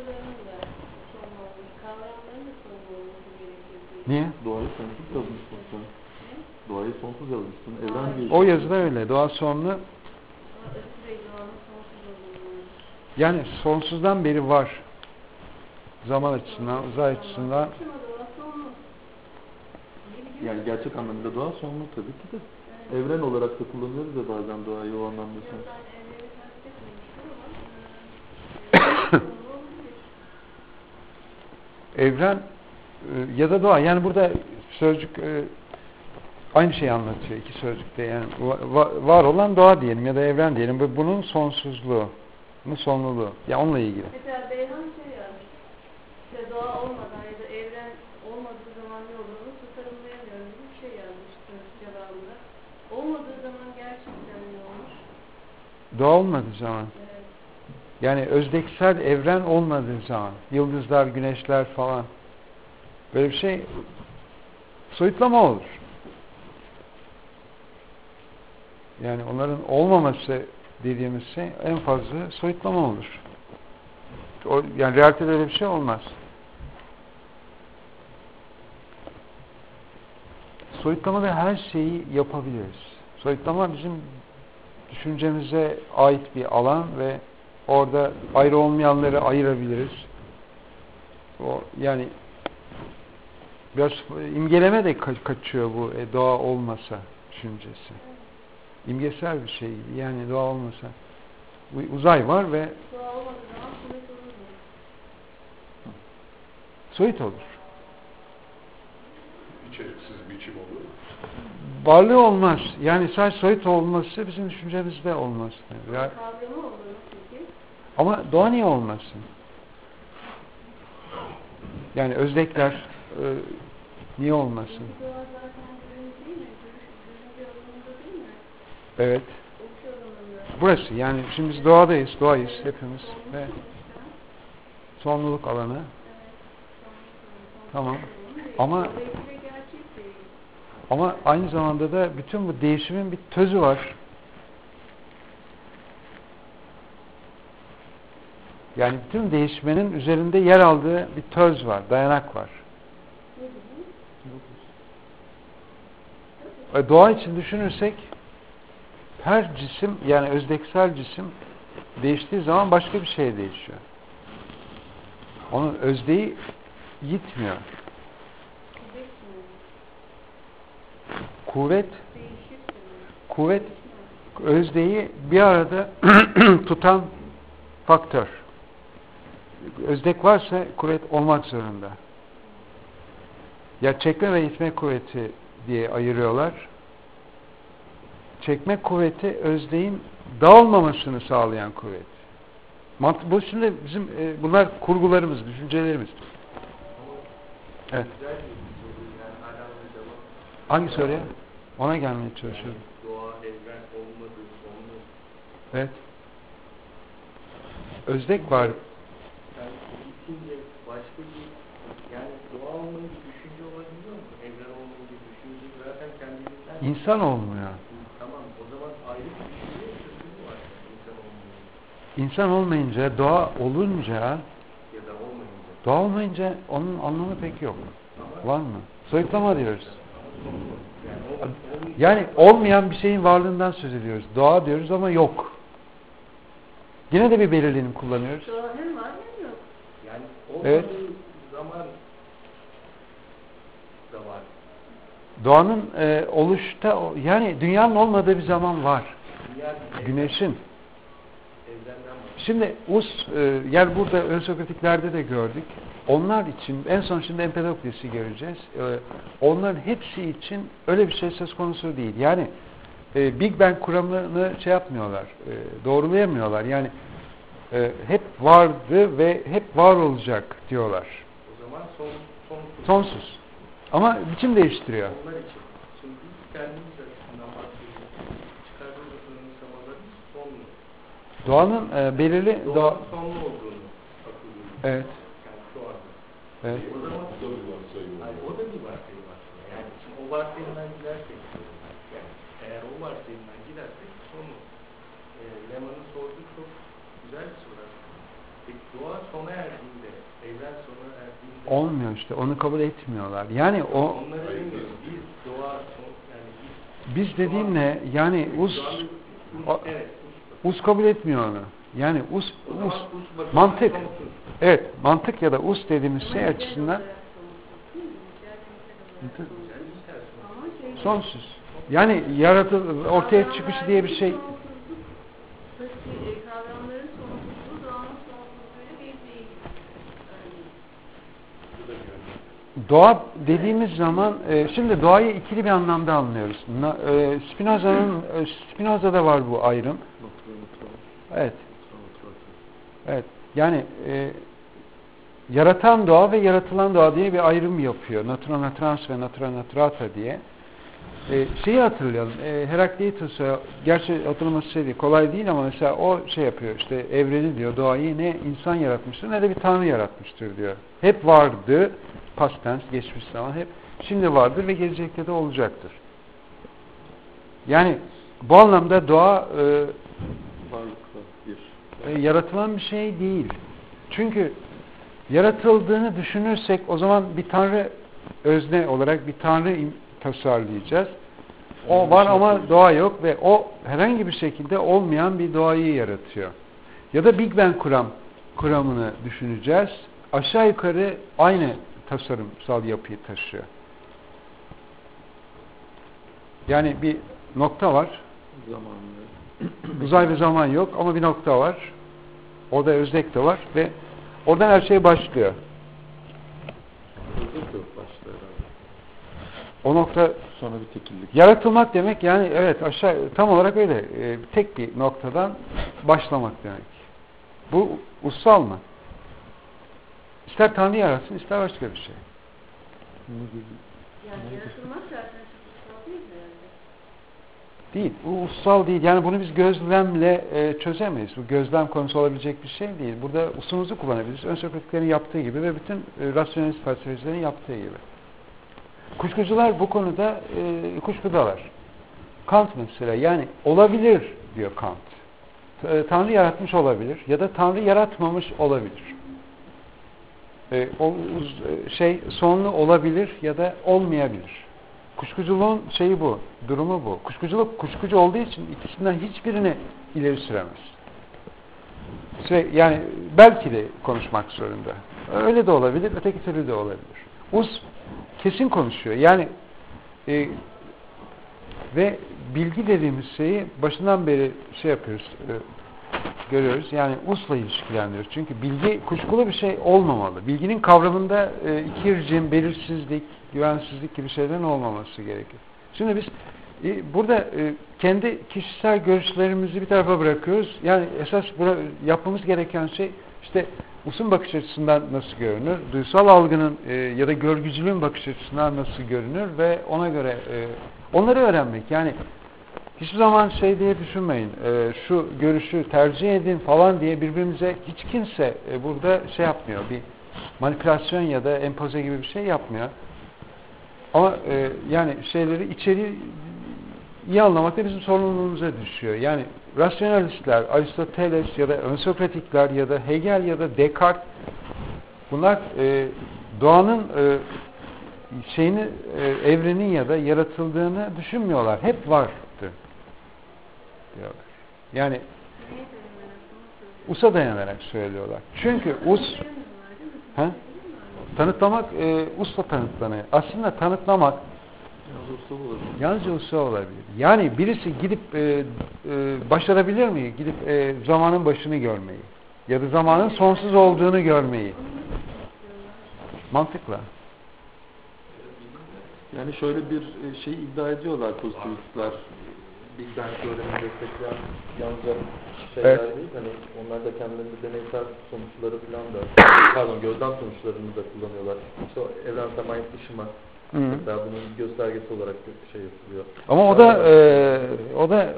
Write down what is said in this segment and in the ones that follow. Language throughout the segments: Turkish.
noktalarının da son olmuş, kavramların da son olması gerekiyor diye. Niye? Doğayı sonsuz yazmışsın sen. Doğayı sonsuz yazmışsın. Evren diye. O yazıda öyle. Doğa sonlu. Ötü Bey doğanın sonsuz olduğunu. Yani sonsuzdan beri var. Zaman açısından, uzay açısından. Yani gerçek anlamda doğa sonlu tabii ki de. Evren olarak da kullanıyoruz da bazen doğayı o anlamda. Evren ya da doğa. Yani burada sözcük aynı şeyi anlatıyor iki sözcükte. Yani var olan doğa diyelim ya da evren diyelim. Bunun sonsuzluğu, bunun sonluluğu. Ya onunla ilgili. Mesela Beyhan şey yazmış. İşte doğa olmadan ya da evren olmadığı zaman ne olduğunu tasarımlayamıyorum gibi bir şey yazmıştı cevabında. Olmadığı zaman gerçekten ne olur? Doğa olmadığı zaman. Evet. Yani özdeksel evren olmadığı zaman. Yıldızlar, güneşler falan. Böyle bir şey soyutlama olur. Yani onların olmaması dediğimiz şey en fazla soyutlama olur. Yani realitede öyle bir şey olmaz. Soyutlamada her şeyi yapabiliriz. Soyutlama bizim düşüncemize ait bir alan ve orada ayrı olmayanları ayırabiliriz. Yani biraz imgeleme de kaçıyor bu doğa olmasa düşüncesi. İmgesel bir şey gibi. Yani doğa olmasa. Uzay var ve Doğa olmadığı zaman soyut olur mu? soyut olur. İçeriksiz biçim olur. Varlığı olmaz. Yani sadece soyut olması bizim düşüncemizde olmaz. Yani, Kavramı olur peki? ama doğa niye olmasın? Yani özdekler niye olmasın? Doğa zaten görünüş değil mi? Görünce alanında değil mi? Evet. Okey alanında. Burası yani şimdi biz doğadayız, doğayız hepimiz. Ve sonluluk alanı. Tamam. Ama aynı zamanda da bütün bu değişimin bir tözü var. Yani bütün değişmenin üzerinde yer aldığı bir töz var, dayanak var. Doğa için düşünürsek her cisim yani özdeksel cisim değiştiği zaman başka bir şey değişiyor. Onun özdeği gitmiyor. Kuvvet özdeği bir arada tutan faktör. Özdek varsa kuvvet olmak zorunda. Ya çekme ve itme kuvveti diye ayırıyorlar. Çekme kuvveti özdeğin dağılmamasını sağlayan kuvvet. Bu şimdi bizim bunlar kurgularımız, düşüncelerimiz. Evet. Hangi soruya? Ona gelmeye çalışıyorum. Doğa, evren olmadığı sonlu. Evet. Özdek var. Yani bitince başka bir yani doğa olmayı bir düşünce olabiliyor mu? Evren olmayı bir düşünce zaten kendiliğinden. İnsan olmuyor. Tamam. O zaman ayrı bir düşünce sözü var. İnsan olmuyor. İnsan olmayınca, doğa olunca Ya da olmayınca. doğa olmayınca onun anlamı pek yok. Var mı? Soyutlama diyoruz. Yani olmayan bir şeyin varlığından söz ediyoruz. Doğa diyoruz ama yok. Yine de bir belirlenim kullanıyoruz. Doğa hem var hem yok. Yani olmadığı Evet. zaman da var. Doğanın oluşta yani dünyanın olmadığı bir zaman var. Güneşin. Şimdi yani burada ön Sokratiklerde de gördük. Onlar için en son şimdi Empedokles'i göreceğiz. Onların hepsi için öyle bir şey söz konusu değil. Yani Big Bang kuramını şey yapmıyorlar. Doğrulayamıyorlar. Yani hep vardı ve hep var olacak diyorlar. O zaman sonsuz. Ama biçim değiştiriyor. Onlar için. Şimdi biz kendimiz açısından bahsediyoruz. Çıkardığımız sınırsamalarımız sonlu. Doğanın belirli Doğanın sonlu olduğunu akılıyoruz. Evet. Yani şu anda. Evet. O zaman o da bir varsayım aslında. Yani şimdi o varsayımdan gidersek yani eğer o varsayımdan gidersek sonu Leman'ın sorduğu çok güzel bir soru aslında. Peki doğa sona erdiğinde, evren sona erdiğinde Olmuyor işte. Onu kabul etmiyorlar. Yani o onları demiyoruz. Biz doğa yani biz dediğimle yani evet, us kabul etmiyor onu. Yani o zaman us bakımından mantık. sonsuz. Evet, mantık ya da us dediğimiz Ama şey nicel açısından olarak sonsuz değil mi? Nicel olarak sonsuz. Ama şey sonsuz. Yani ortaya çıkışı diye bir şey kavramların sonsuzluğu doğanın sonsuzluğuyla bir değil. doğa dediğimiz zaman şimdi doğayı ikili bir anlamda anlıyoruz. Spinoza'da var bu ayrım. Evet. Evet. Yani yaratan doğa ve yaratılan doğa diye bir ayrım yapıyor. Natura naturans ve natura naturata diye. Şeyi hatırlayalım. Herakleitos'a gerçi hatırlaması değil, kolay değil ama mesela o şey yapıyor. İşte evreni diyor, doğayı ne insan yaratmıştır ne de bir tanrı yaratmıştır diyor. Hep vardı. Past tense, geçmiş zaman hep. Şimdi vardır ve gelecekte de olacaktır. Yani bu anlamda doğa yaratılan bir şey değil. Çünkü yaratıldığını düşünürsek o zaman bir tanrı özne olarak bir tanrı tasarlayacağız. O var ama doğa yok ve o herhangi bir şekilde olmayan bir doğayı yaratıyor. Ya da Big Bang kuramını düşüneceğiz. Aşağı yukarı aynı tasarımsal yapıyı taşıyor. Yani bir nokta var. Uzay ve zaman yok ama bir nokta var. Orada öznek de var ve oradan her şey başlıyor. O nokta sonra bir tekillik. Yaratılmak demek yani evet aşağı tam olarak öyle. Tek bir noktadan başlamak demek. Bu ussal mı? İster Tanrı yaratsın, ister başka bir şey. Yani yaratılmak zaten çok ussal değil herhalde. Değil. Bu ussal değil. Yani bunu biz gözlemle çözemeyiz. Bu gözlem konusu olabilecek bir şey değil. Burada usumuzu kullanabiliriz. Ön Sokratiklerin yaptığı gibi ve bütün rasyonelist felsefecilerin yaptığı gibi. Kuşkucular bu konuda kuşkudalar. Kant mesela yani olabilir diyor Kant. Tanrı yaratmış olabilir ya da Tanrı yaratmamış olabilir. Sonlu olabilir ya da olmayabilir. Kuşkuculuğun şeyi bu, durumu bu. Kuşkuculuk kuşkucu olduğu için ikisinden hiçbirini ileri süremez. Yani belki de konuşmak zorunda. Öyle de olabilir, öteki türlü de olabilir. Kesin konuşuyor. Yani ve bilgi dediğimiz şeyi başından beri yapıyoruz, görüyoruz. Yani usla ilişkilendiriyoruz. Çünkü bilgi kuşkulu bir şey olmamalı. Bilginin kavramında ikircim, belirsizlik, güvensizlik gibi şeylerin olmaması gerekir. Şimdi biz burada kendi kişisel görüşlerimizi bir tarafa bırakıyoruz. Yani esas yapmamız gereken şey işte usun bakış açısından nasıl görünür, duysal algının ya da görgücülüğün bakış açısından nasıl görünür ve ona göre onları öğrenmek. Yani hiçbir zaman diye düşünmeyin, şu görüşü tercih edin falan diye birbirimize hiç kimse burada yapmıyor. Bir manipülasyon ya da empoze gibi bir şey yapmıyor. Ama yani içeriği iyi anlamak da bizim sorumluluğumuza düşüyor. Yani rasyonalistler, Aristoteles ya da Ön Sokratikler ya da Hegel ya da Descartes bunlar doğanın evrenin ya da yaratıldığını düşünmüyorlar. Hep vardı diyorlar. Yani Us'a dayanarak söylüyorlar. Çünkü Us tanıtlamak Us'la tanıtlanıyor. Aslında tanıtlamak yalnızca Us'a olabilir. Yani birisi gidip başarabilir mi? Gidip zamanın başını görmeyi ya da zamanın sonsuz olduğunu görmeyi. Mantıkla. Yani şöyle bir şey iddia ediyorlar pozitivistler. Big Bang teorimini destekleyen yalnızca şeyler değil. Hani onlar da kendilerinde deneysel sonuçları falan da gözlem sonuçlarını da kullanıyorlar. İşte o evrensel manyetik ışıma mesela bunun göstergesi olarak yapılıyor. Ama o da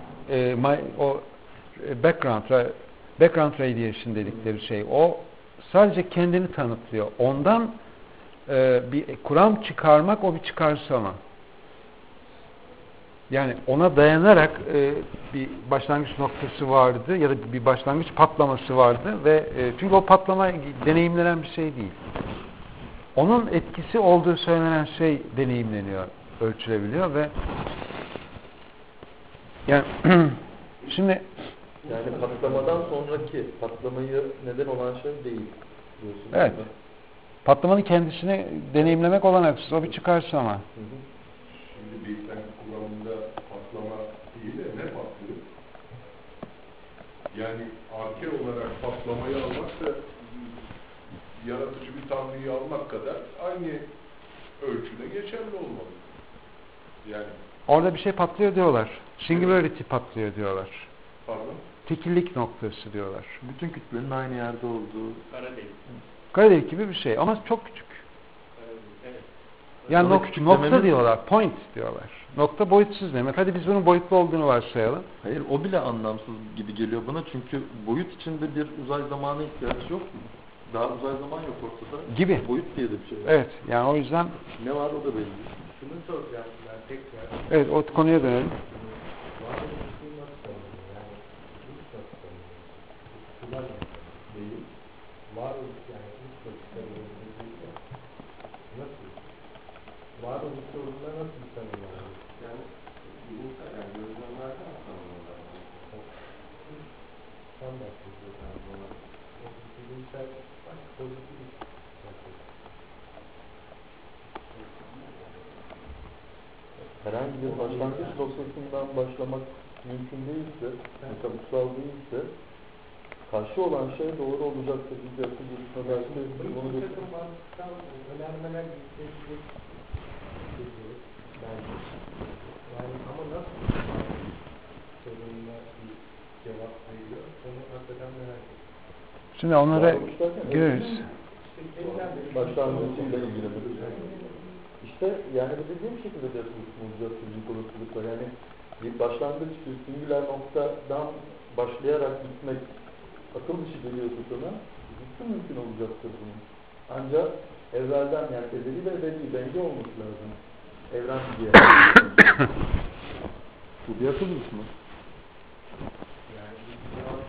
background radiation dedikleri şey. O sadece kendini tanıtlıyor. Ondan bir kuram çıkarmak o bir çıkarsama. Yani ona dayanarak bir başlangıç noktası vardı ya da bir başlangıç patlaması vardı ve çünkü o patlama deneyimlenen bir şey değil. Onun etkisi olduğu söylenen şey deneyimleniyor, ölçülebiliyor ve yani şimdi Yani patlamadan sonraki patlamayı neden olan şey değil diyorsunuz. evet. Patlamanın kendisini deneyimlemek olanaksız. O bir çıkarsama. Şimdi Big Bang kuramında patlama değil de ne patlıyor? Yani arke olarak patlamayı almak da yaratıcı bir tanrıyı almak kadar aynı ölçüde geçerli olmalı. Yani Orada bir şey patlıyor diyorlar. Singularity patlıyor diyorlar. pardon. Tekillik noktası diyorlar. Bütün kütlenin aynı yerde olduğu. Kara delik. Kara delik gibi bir şey ama çok küçük. Evet. Yani Ama nokta küçüklememiz- diyorlar, point diyorlar. Nokta boyutsuz demek. Hadi biz bunun boyutlu olduğunu varsayalım. Hayır, o bile anlamsız gibi geliyor bana çünkü boyut içinde bir uzay zamana ihtiyaç yok mu? Daha uzay zaman yok ortada. Gibi. Boyut diye de bir şey var. Evet, yani o yüzden Ne var o da belli. Şunu soracağım ben tekrar. evet o konuya dönelim. Varoluşu nasıl tanımlıyor? Yani ilk nasıl tanımlıyor? Kullan değil. Varoluş yani ilk nasıl tanımlıyor değil ya. Nasıl? Varoluş sorununa nasıl tanımlıyor? Yani bilimsel yani gözlemlerden tanımlıyorlar. Tam bahsediyor tanımlıyorlar. Bilimsel bak pozitif. Herhangi bir başlangıç noktasından başlamak mümkün değilse, metabuksal değilse, karşı olan şey doğru olacaktır. Biz yakın gelişmelerde bunu takım mantıksal önermeler yükselecek bence. Yani ama nasıl sorununa bir cevap veriyor, onu hakikaten merak ediyorum. Şimdi onlara gireriz. başlangıcıyla ilgilenir. İşte yani bu dediğim şekilde de bulacağız fizik olasılıkla. Yani bir başlangıç, bir singular noktadan başlayarak gitmek akıl dışı geliyorsa sana, nasıl mümkün olacaktır bunun? Ancak evvelden yani ezeli ve ebedi denge olması lazım. Evren diye. Bu bir akıl dışı mı? Yani bir cevap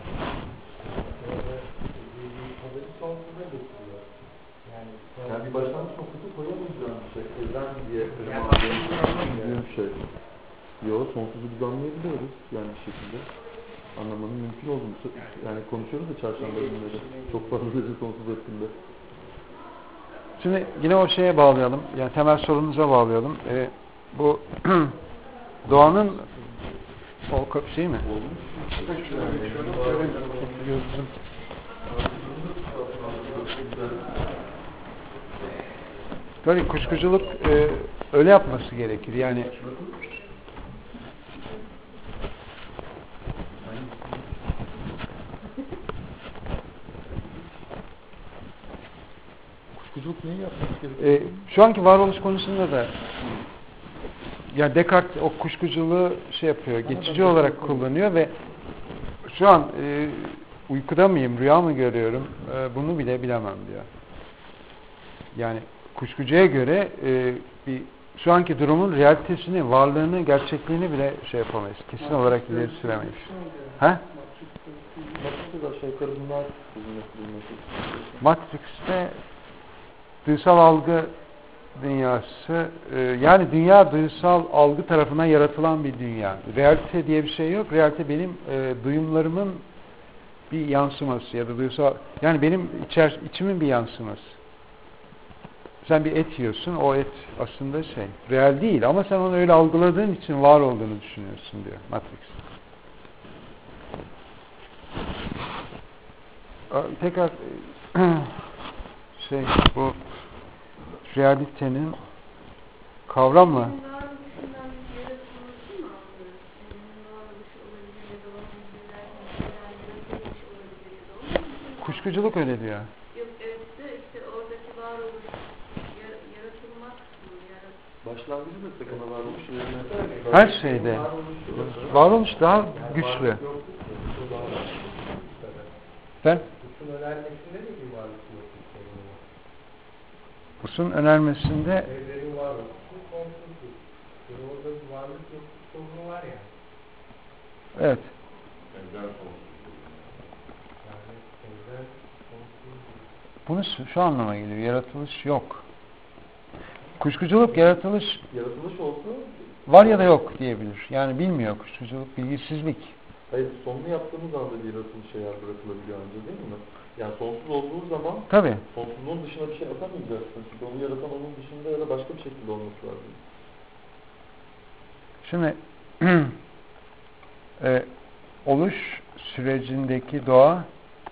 haberi sonsuza getiriyor. Yani bir başlangıç noktası koyamayacağım bir şey. Evren diye bir şey. Yok, sonsuzu biz anlayabiliyoruz yani bir şekilde. Anlamanın mümkün olduğunu yani konuşuyoruz da çarşamba günleri. Çok fazla sonsuz hakkında. Şimdi yine o şeye bağlayalım. Yani temel sorunuza bağlayalım. Bu doğanın o şey mi? Tabii kuşkuculuk öyle yapması gerekir. Yani Kuşkuculuk neyi yapması gerekiyor? şu anki varoluş konusunda da yani Descartes o kuşkuculuğu şey yapıyor, geçici olarak kullanıyor ve şu an uykuda mıyım, rüya mı görüyorum bunu bile bilemem diyor. Yani kuşkucuya göre bir şu anki durumun realitesini, varlığını, gerçekliğini bile şey yapamayız. Kesin olarak ileri süremeyiz. Ha? Matrix'te aşağı yukarı bunlar Matrix'te duysal algı dünyası, yani dünya duysal algı tarafından yaratılan bir dünya. Realite diye bir şey yok. Realite benim duyumlarımın bir yansıması ya da duysal, yani benim içimin bir yansıması. Sen bir et yiyorsun, o et aslında şey, real değil ama sen onu öyle algıladığın için var olduğunu düşünüyorsun diyor Matrix. Tekrar bu realitenin kavramla Varoluşundan yaratılması mı anlıyoruz? Varoluşu olabilir ya da yaratılmış olabilir ya da onun kuşkuculuk öyle diyor. yok evet de işte oradaki varoluş yaratılmak mı? başlangıcı da sakına varmış. Her şeyde. Varoluş daha güçlü. Ben? Uçun önermesinde de bir varlık yok. Usun önermesinde Evlerin varlığı sonsuzdur. Orada bir varlık yok sorunu var yani. Evet. Evren sonsuz. Yani evren sonsuz. Bunu şu anlama geliyor. Yaratılış yok. Kuşkuculuk yaratılış Yaratılış olsa var ya da yok diyebilir. Yani bilmiyor kuşkuculuk, bilgisizlik. hayır, sonunu yaptığımız anda bir yaratılış eğer bırakılabiliyor önce değil mi? Yani sonsuz olduğu zaman Tabii. sonsuzluğun dışına bir şey atamayacaksın. Çünkü onu yaratan onun dışında ya da başka bir şekilde olması lazım. Şimdi oluş sürecindeki doğa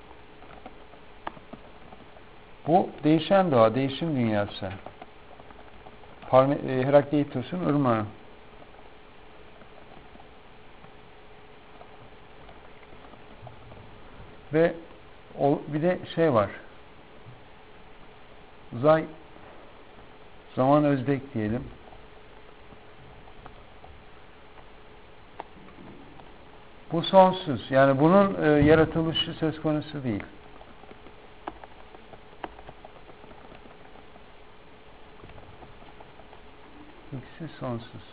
bu değişen doğa, değişim dünyası. Herakleitos'un ırmağı. Ve bir de şey var. Uzay, zaman özdek diyelim. Bu sonsuz. Yani bunun yaratılışı söz konusu değil. İkisi sonsuz.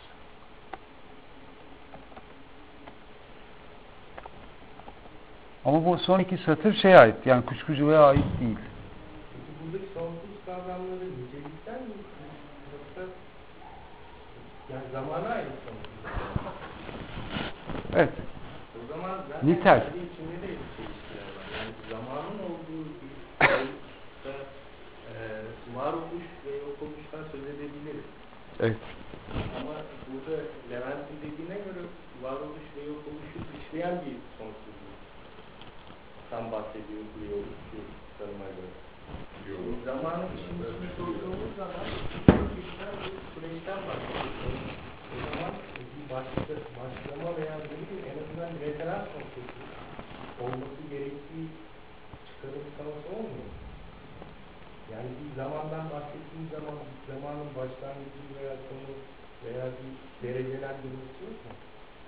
Ama bu son iki satır şeye ait. Yani kuşkuculuğa ait değil. Peki buradaki sonsuz kavramları nicelikten mi? Yoksa yani zamana ait sonsuz. Evet. O zaman zaten Nitel. kendi içinde de bir çelişkiler var. Yani zamanın olduğu bir boyutta varoluş ve yok oluştan söz edebiliriz. Evet. Ama burada Levent'in dediğine göre varoluş ve yok oluşu dışlayan bir sonsuzluktan bahsediyor bu yolcu tanıma göre. Şimdi zamanın içinde sorduğumuz zaman gerçekten bir süreçten bahsediyoruz. O zaman bir başlama veya en azından bir referans noktası olması gerektiği çıkarımsaması olmuyor. Yani bir zamandan bahsettiğimiz zaman zamanın başlangıcı veya sonu veya bir derecelendirmesi yok mu?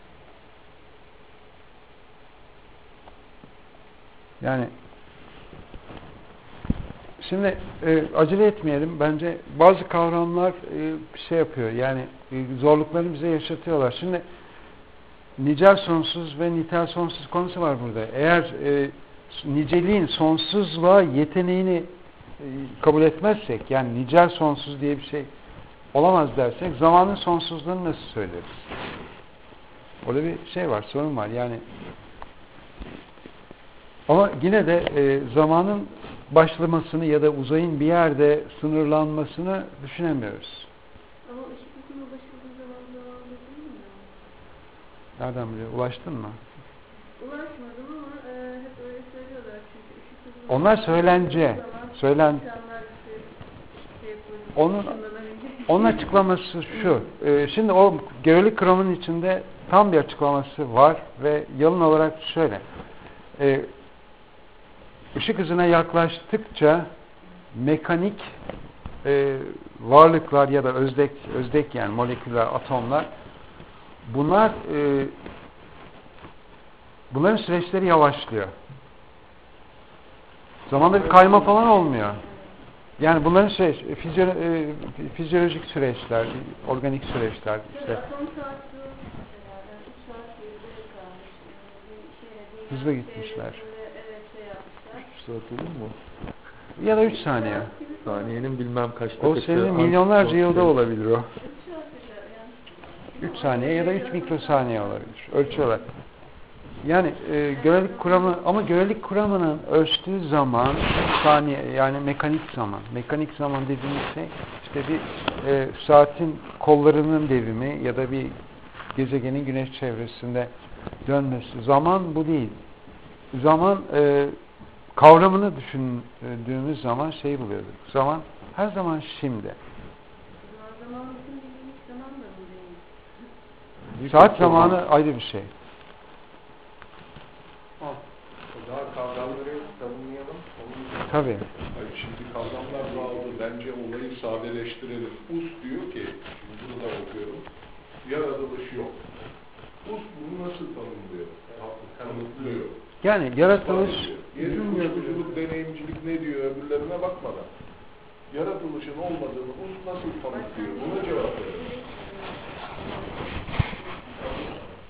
Yani şimdi acele etmeyelim. Bence bazı kavramlar şey yapıyor. Yani zorluklarını bize yaşatıyorlar. Şimdi nicel sonsuz ve nitel sonsuz konusu var burada. Eğer niceliğin sonsuzluğa yeteneğini kabul etmezsek, yani nicel sonsuz diye bir şey olamaz dersek, zamanın sonsuzluğunu nasıl söyleriz? Öyle bir şey var, sorun var. Yani ama yine de zamanın başlamasını ya da uzayın bir yerde sınırlanmasını düşünemiyoruz. Ama ışık hızına ulaşıldığı zaman devam edilmiyor mu? Nereden biliyor? Ulaştın mı? Ulaşmadım ama hep öyle söylüyorlar çünkü ışık hızına Onlar söylence. insanlar işte Onun açıklaması şu. Şimdi o görelilik kuramının içinde tam bir açıklaması var ve yalın olarak şöyle. Işık hızına yaklaştıkça mekanik varlıklar ya da özdek yani moleküller, atomlar bunların süreçleri yavaşlıyor. Zamanda bir kayma falan olmuyor. Yani bunların fizyolojik süreçler, organik süreçler işte. Atom saati 3 saat geride kalmış. Hızla gitmişler. Evet yapmışlar. 3 saat olur mu? Ya da 3 saniye. Saniyenin bilmem kaçta O senin milyonlarca yılda olabilir o. 3 3 saniye ya da 3 mikrosaniye olabilir. Ölçüyorlar. Yani görelilik kuramı ama görelilik kuramının ölçtüğü zaman saniye yani mekanik zaman. Mekanik zaman dediğimiz şey işte bir saatin kollarının devimi ya da bir gezegenin güneş çevresinde dönmesi. Zaman bu değil. Zaman kavramını düşündüğümüz zaman şey buluyorduk. Zaman her zaman şimdi. Zaman bizim bildiğimiz zaman da mı değil? Saat zamanı ayrı bir şey. O zaman kavramları tanımlayalım. Tabii. Hayır, şimdi kavramlar bağlı. Bence olayı sadeleştirelim. Us diyor ki, şimdi bunu da okuyorum, yaratılış yok. Us bunu nasıl tanımlıyor? Tanımlıyor. Yani yaratılış Kuşkuculuk, deneyimcilik ne diyor öbürlerine bakmadan. Yaratılışın olmadığını Us nasıl tanımlıyor? Buna cevap verin.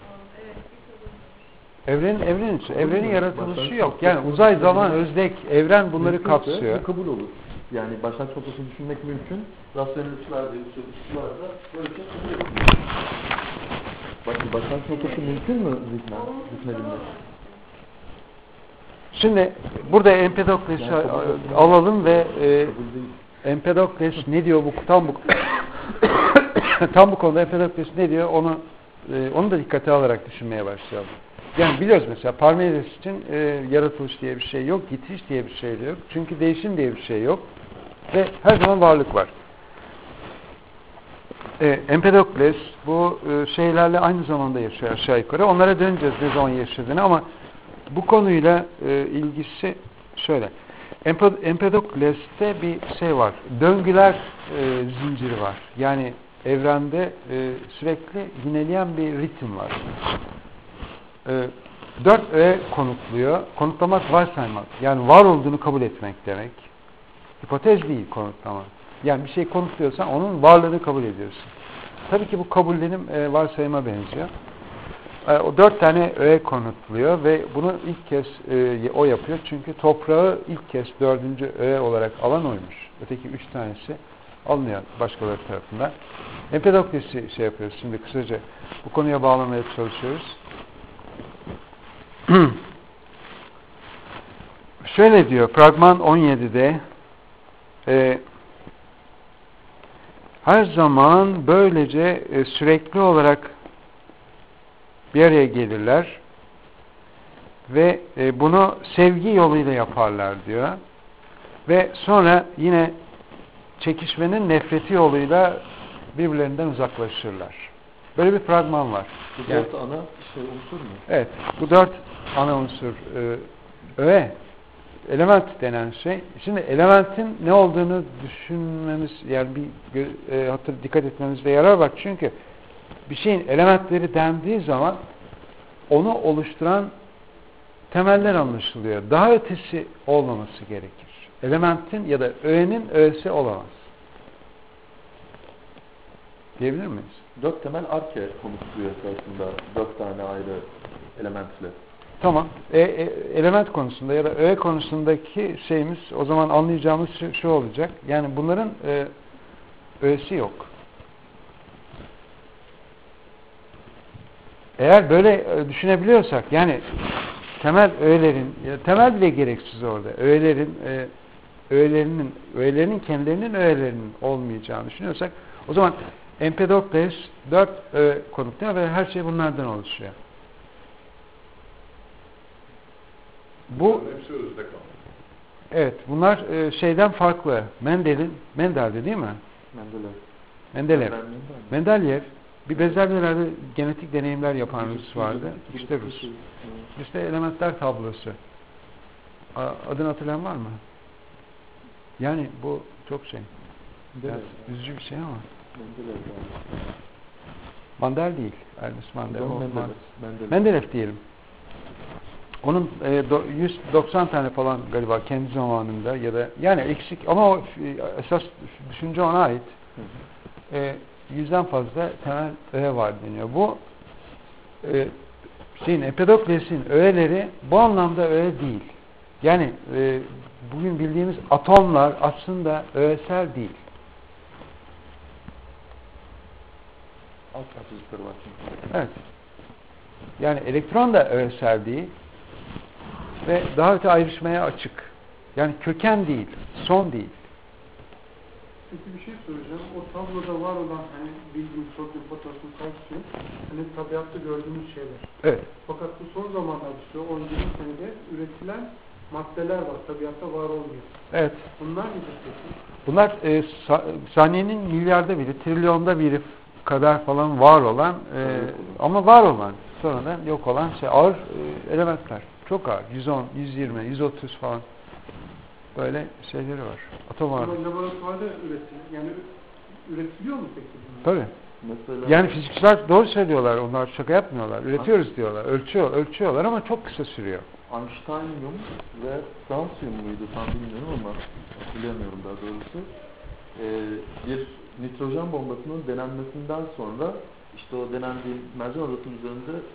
Evrenin yaratılışı yok. Yani uzay zaman özlek, evren bunları kapsıyor. Bu kabul olur. Yani başlangıç noktasını düşünmek mümkün. Rasyonelistler de, üstüler de böyle bir şey kabul etmiyor. Başlangıç noktası mümkün mü zihnebilmek? Şimdi burada Empedokles'i alalım ve Empedokles ne diyor tam bu konuda Empedokles ne diyor onu da dikkate alarak düşünmeye başlayalım. Yani biliyoruz mesela Parmenides için yaratılış diye bir şey yok, yitiş diye bir şey de yok. Çünkü değişim diye bir şey yok ve her zaman varlık var. Empedokles bu şeylerle aynı zamanda yaşıyor aşağı yukarı. Onlara döneceğiz ne zaman yaşadığını ama bu konuyla ilgisi şöyle. Empedokles'te bir şey var. Döngüler zinciri var. Yani evrende sürekli yineleyen bir ritim var. 4 öğe konutluyor. Konutlamak varsaymak. Yani var olduğunu kabul etmek demek. Hipotez değil konutlamak. Yani bir şey konutluyorsan onun varlığını kabul ediyorsun. Tabii ki bu kabullenim varsayıma benziyor. O 4 tane öğe konutluyor ve bunu ilk kez o yapıyor. Çünkü toprağı ilk kez 4. öğe olarak alan oymuş. Öteki 3 tanesi alınıyor başkaları tarafından. Empedokles'i şey yapıyoruz. Şimdi kısaca bu konuya bağlamaya çalışıyoruz. Şöyle diyor Fragman 17'de her zaman böylece sürekli olarak bir araya gelirler ve bunu sevgi yoluyla yaparlar diyor. Ve sonra yine çekişmenin nefreti yoluyla birbirlerinden uzaklaşırlar. Böyle bir fragman var. Bu 4 ana unsur mu? Evet. Bu 4 ana unsur öğe. Element denen şey. Şimdi elementin ne olduğunu düşünmemiz yani dikkat etmemizde yarar var. Çünkü bir şeyin elementleri dendiği zaman onu oluşturan temeller anlaşılıyor. Daha ötesi olmaması gerekir. Elementin ya da öğenin öğesi olamaz. Diyebilir miyiz? 4 temel arke konuşuluyor esasında 4 tane ayrı elementle. Tamam. Element konusunda ya da öğe konusundaki şeyimiz o zaman anlayacağımız şu olacak. Yani bunların öğesi yok. Eğer böyle düşünebiliyorsak yani temel öğelerin temel bile gereksiz orada. Öğelerinin kendilerinin öğelerinin olmayacağını düşünüyorsak o zaman Empedokles 4 konutluyor ve her şey bunlardan oluşuyor. Bu hepsi özde kaldı. Evet, bunlar şeyden farklı. Mendel'di değil mi? Mendeleev. Bir bezelyelerde genetik deneyimler yapan Rus vardı. İşte Rus. İşte elementler tablosu. Adını hatırlayan var mı? Yani bu çok şey. Biraz üzücü bir şey ama. Mandel değil. Ernest Mandel. Mendeleev diyelim. Onun 190 tane falan galiba kendi zamanında ya da yani eksik ama o esas düşünce ona ait. 100'den fazla temel öğe var deniyor. Bu Empedokles'in öğeleri bu anlamda öğe değil. Yani bugün bildiğimiz atomlar aslında öğesel değil. Alt parçacıkları var çünkü. Evet. Yani elektron da öğesel değil ve daha öte ayrışmaya açık. Yani köken değil, son değil. Peki bir şey soracağım. O tabloda var olan hani bildiğim sodyum, potasyum, kalsiyum hani tabiatta gördüğümüz şeyler. Evet. Fakat bu son zamanlarda işte 10-20 senede üretilen maddeler var. Tabiatta var olmuyor. Evet. Bunlar nedir peki? Bunlar saniyenin milyarda biri, trilyonda biri kadar falan var olan ama var olan sonradan yok olan ağır elementler. Çok ağır. 110, 120, 130 falan. Böyle şeyleri var. Atom ağırlığı. Ama laboratuvarda üretiliyor mu peki? Tabii. Mesela... Yani fizikçiler doğru söylüyorlar. Onlar şaka yapmıyorlar. Üretiyoruz diyorlar. Ölçüyorlar ama çok kısa sürüyor. Einsteinium ve fransiyum muydu tam bilmiyorum ama hatırlayamıyorum daha doğrusu. Bir nitrojen bombasının denenmesinden sonra işte o denendiği mercan adasının üzerinde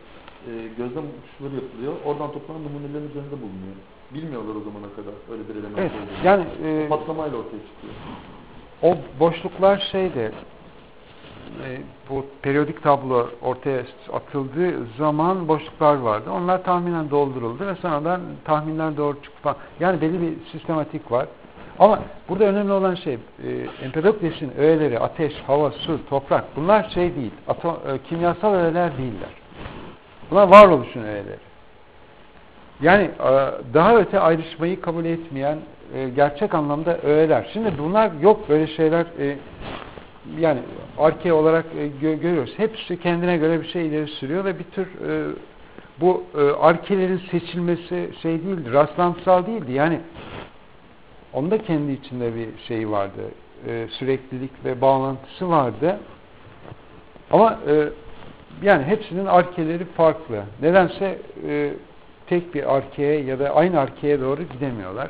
gözlem uçuşları yapılıyor. Oradan toplanan numunelerin üzerinde bulunuyor. Bilmiyorlar o zamana kadar öyle bir element Evet, olduğunu. yani Patlamayla ortaya çıkıyor. o boşluklar şeyde bu periyodik tablo ortaya atıldığı zaman boşluklar vardı. Onlar tahminen dolduruldu ve sonradan tahminler doğru çıktı falan. Yani belli bir sistematik var. Ama burada önemli olan şey Empedokles'in öğeleri ateş, hava, su, toprak bunlar şey değil. Kimyasal öğeler değiller. Bunlar varoluşun öğeleri. Yani daha öte ayrışmayı kabul etmeyen gerçek anlamda öğeler. Şimdi bunlar yok böyle şeyler yani arke olarak görüyoruz. Hepsi kendine göre bir şey ileri sürüyor ve bir tür bu arkelerin seçilmesi şey değildi, rastlantısal değildi. Yani onda kendi içinde bir şey vardı. Süreklilik ve bağlantısı vardı. Ama yani hepsinin arkeleri farklı. Nedense tek bir arkeye ya da aynı arkeye doğru gidemiyorlar.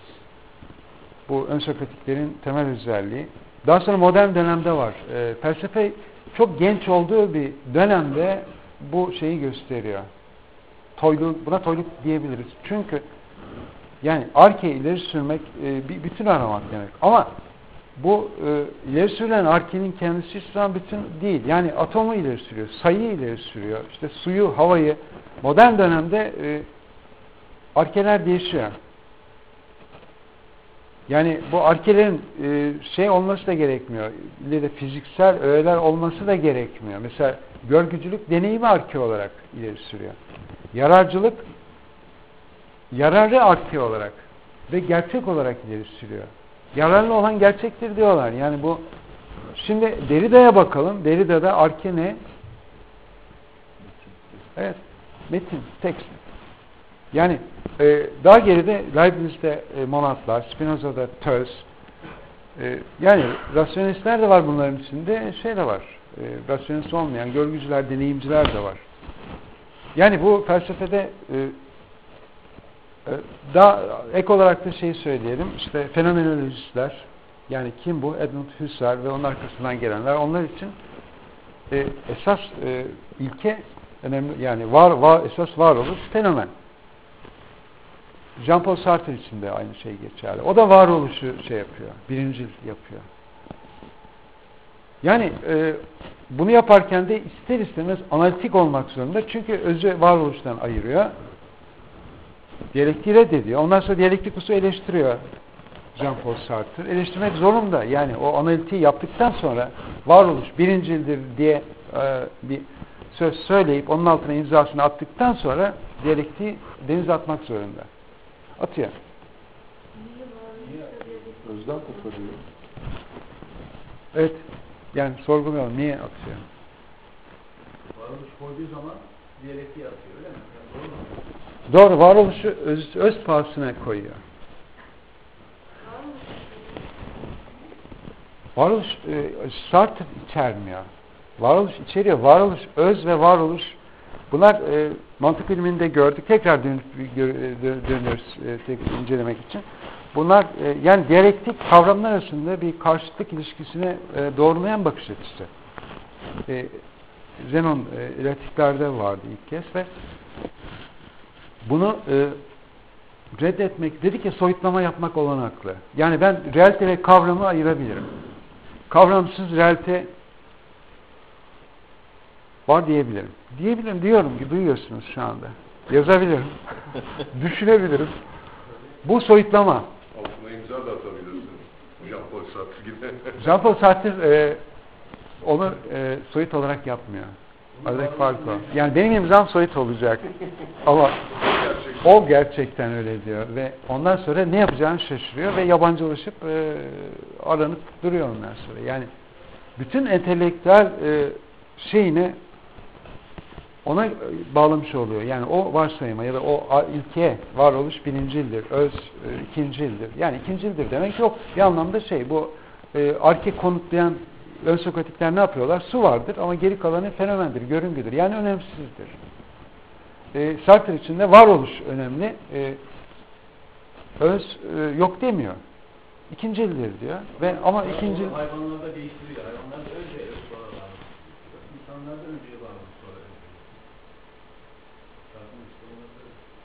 Bu ön sokratiklerin temel özelliği. Daha sonra modern dönemde var. Felsefe çok genç olduğu bir dönemde bu şeyi gösteriyor. Buna toyluk diyebiliriz. Çünkü yani arke ileri sürmek bir bütün aramak demek. Ama bu ileri sürülen arkenin kendisi hiçbir zaman bütün değil. Yani atomu ileri sürüyor, sayıyı ileri sürüyor. İşte suyu, havayı. Modern dönemde arkeler değişiyor. Yani bu arkelerin şey olması da gerekmiyor. İleride fiziksel öğeler olması da gerekmiyor. Mesela görgücülük deneyimi arke olarak ileri sürüyor. Yararcılık yararı arke olarak ve gerçek olarak ileri sürüyor. Yararlı olan gerçektir diyorlar. Yani bu şimdi Derrida'ya bakalım. Derrida'da arke ne? Evet. Metin, tekst. Yani daha geride Leibniz'de monadlar, Spinoza'da töz. Yani rasyonelistler de var bunların içinde. Şey de var. Rasyonelist olmayan görgücüler, deneyimciler de var. Yani bu felsefede daha ek olarak da şey söyleyelim. İşte fenomenolojistler, yani kim bu? Edmund Husserl ve onun arkasından gelenler. Onlar için esas ilke önemli. Yani esas varoluş fenomen. Jean-Paul Sartre için de aynı şey geçerli. O da varoluşu şey yapıyor. Birincil yapıyor. Yani bunu yaparken de ister istemez analitik olmak zorunda. Çünkü özü varoluştan ayırıyor. Diyalektiği reddediyor. Ondan sonra diyalektikusu eleştiriyor Jean-Paul Sartre. Eleştirmek zorunda. Yani o analitiği yaptıktan sonra varoluş birincildir diye bir söz söyleyip onun altına imzasını attıktan sonra diyalektiği denize atmak zorunda. Atıyor. Özden kurtarıyor. Evet. Yani sorgulayalım. Niye atıyor? Varoluş koyduğu zaman diyalektiği atıyor. Öyle mi? Yani doğru mu? Doğru. Varoluşu öz pahasına koyuyor. Varoluş Sartre içermiyor. Varoluş içeriyor. Varoluş, öz ve varoluş. Bunlar mantık biliminde gördük. Tekrar dönüyoruz incelemek için. Bunlar yani diyalektik kavramlar arasında bir karşıtlık ilişkisini doğrulayan bakış açısı. Zenon ilatiklerde vardı ilk kez ve bunu reddetmek, dedi ki soyutlama yapmak olanaklı. Yani ben realite ve kavramı ayırabilirim. Kavramsız realite var diyebilirim. Diyebilirim, diyorum ki duyuyorsunuz şu anda. Yazabilirim. Düşünebilirim. Bu soyutlama. Altına imza da atabilirsin. Jean-Paul Sartre gibi. Jean-Paul Sartre onu soyut olarak yapmıyor. Aradaki fark o. Yani benim imzam soyut olacak. Ama o gerçekten öyle diyor. Ve ondan sonra ne yapacağını şaşırıyor ve yabancılaşıp aranıp duruyor ondan sonra. Yani bütün entelektüel şeyini ona bağlamış oluyor. Yani o varsayıma ya da o ilke varoluş birincildir, öz ikincildir. Yani ikincildir demek yok. Bir anlamda şey bu arke konutlayan ön sokratikler ne yapıyorlar? Su vardır ama geri kalanı fenomendir, görüngüdür. Yani önemsizdir. Sartre için de varoluş önemli. Öz yok demiyor. İkincildir diyor. Ve ama ikinci hayvanlarda değiştiriyor. Hayvanlarda önce öz sonra varlık. İnsanlarda önce varlık sonra öz.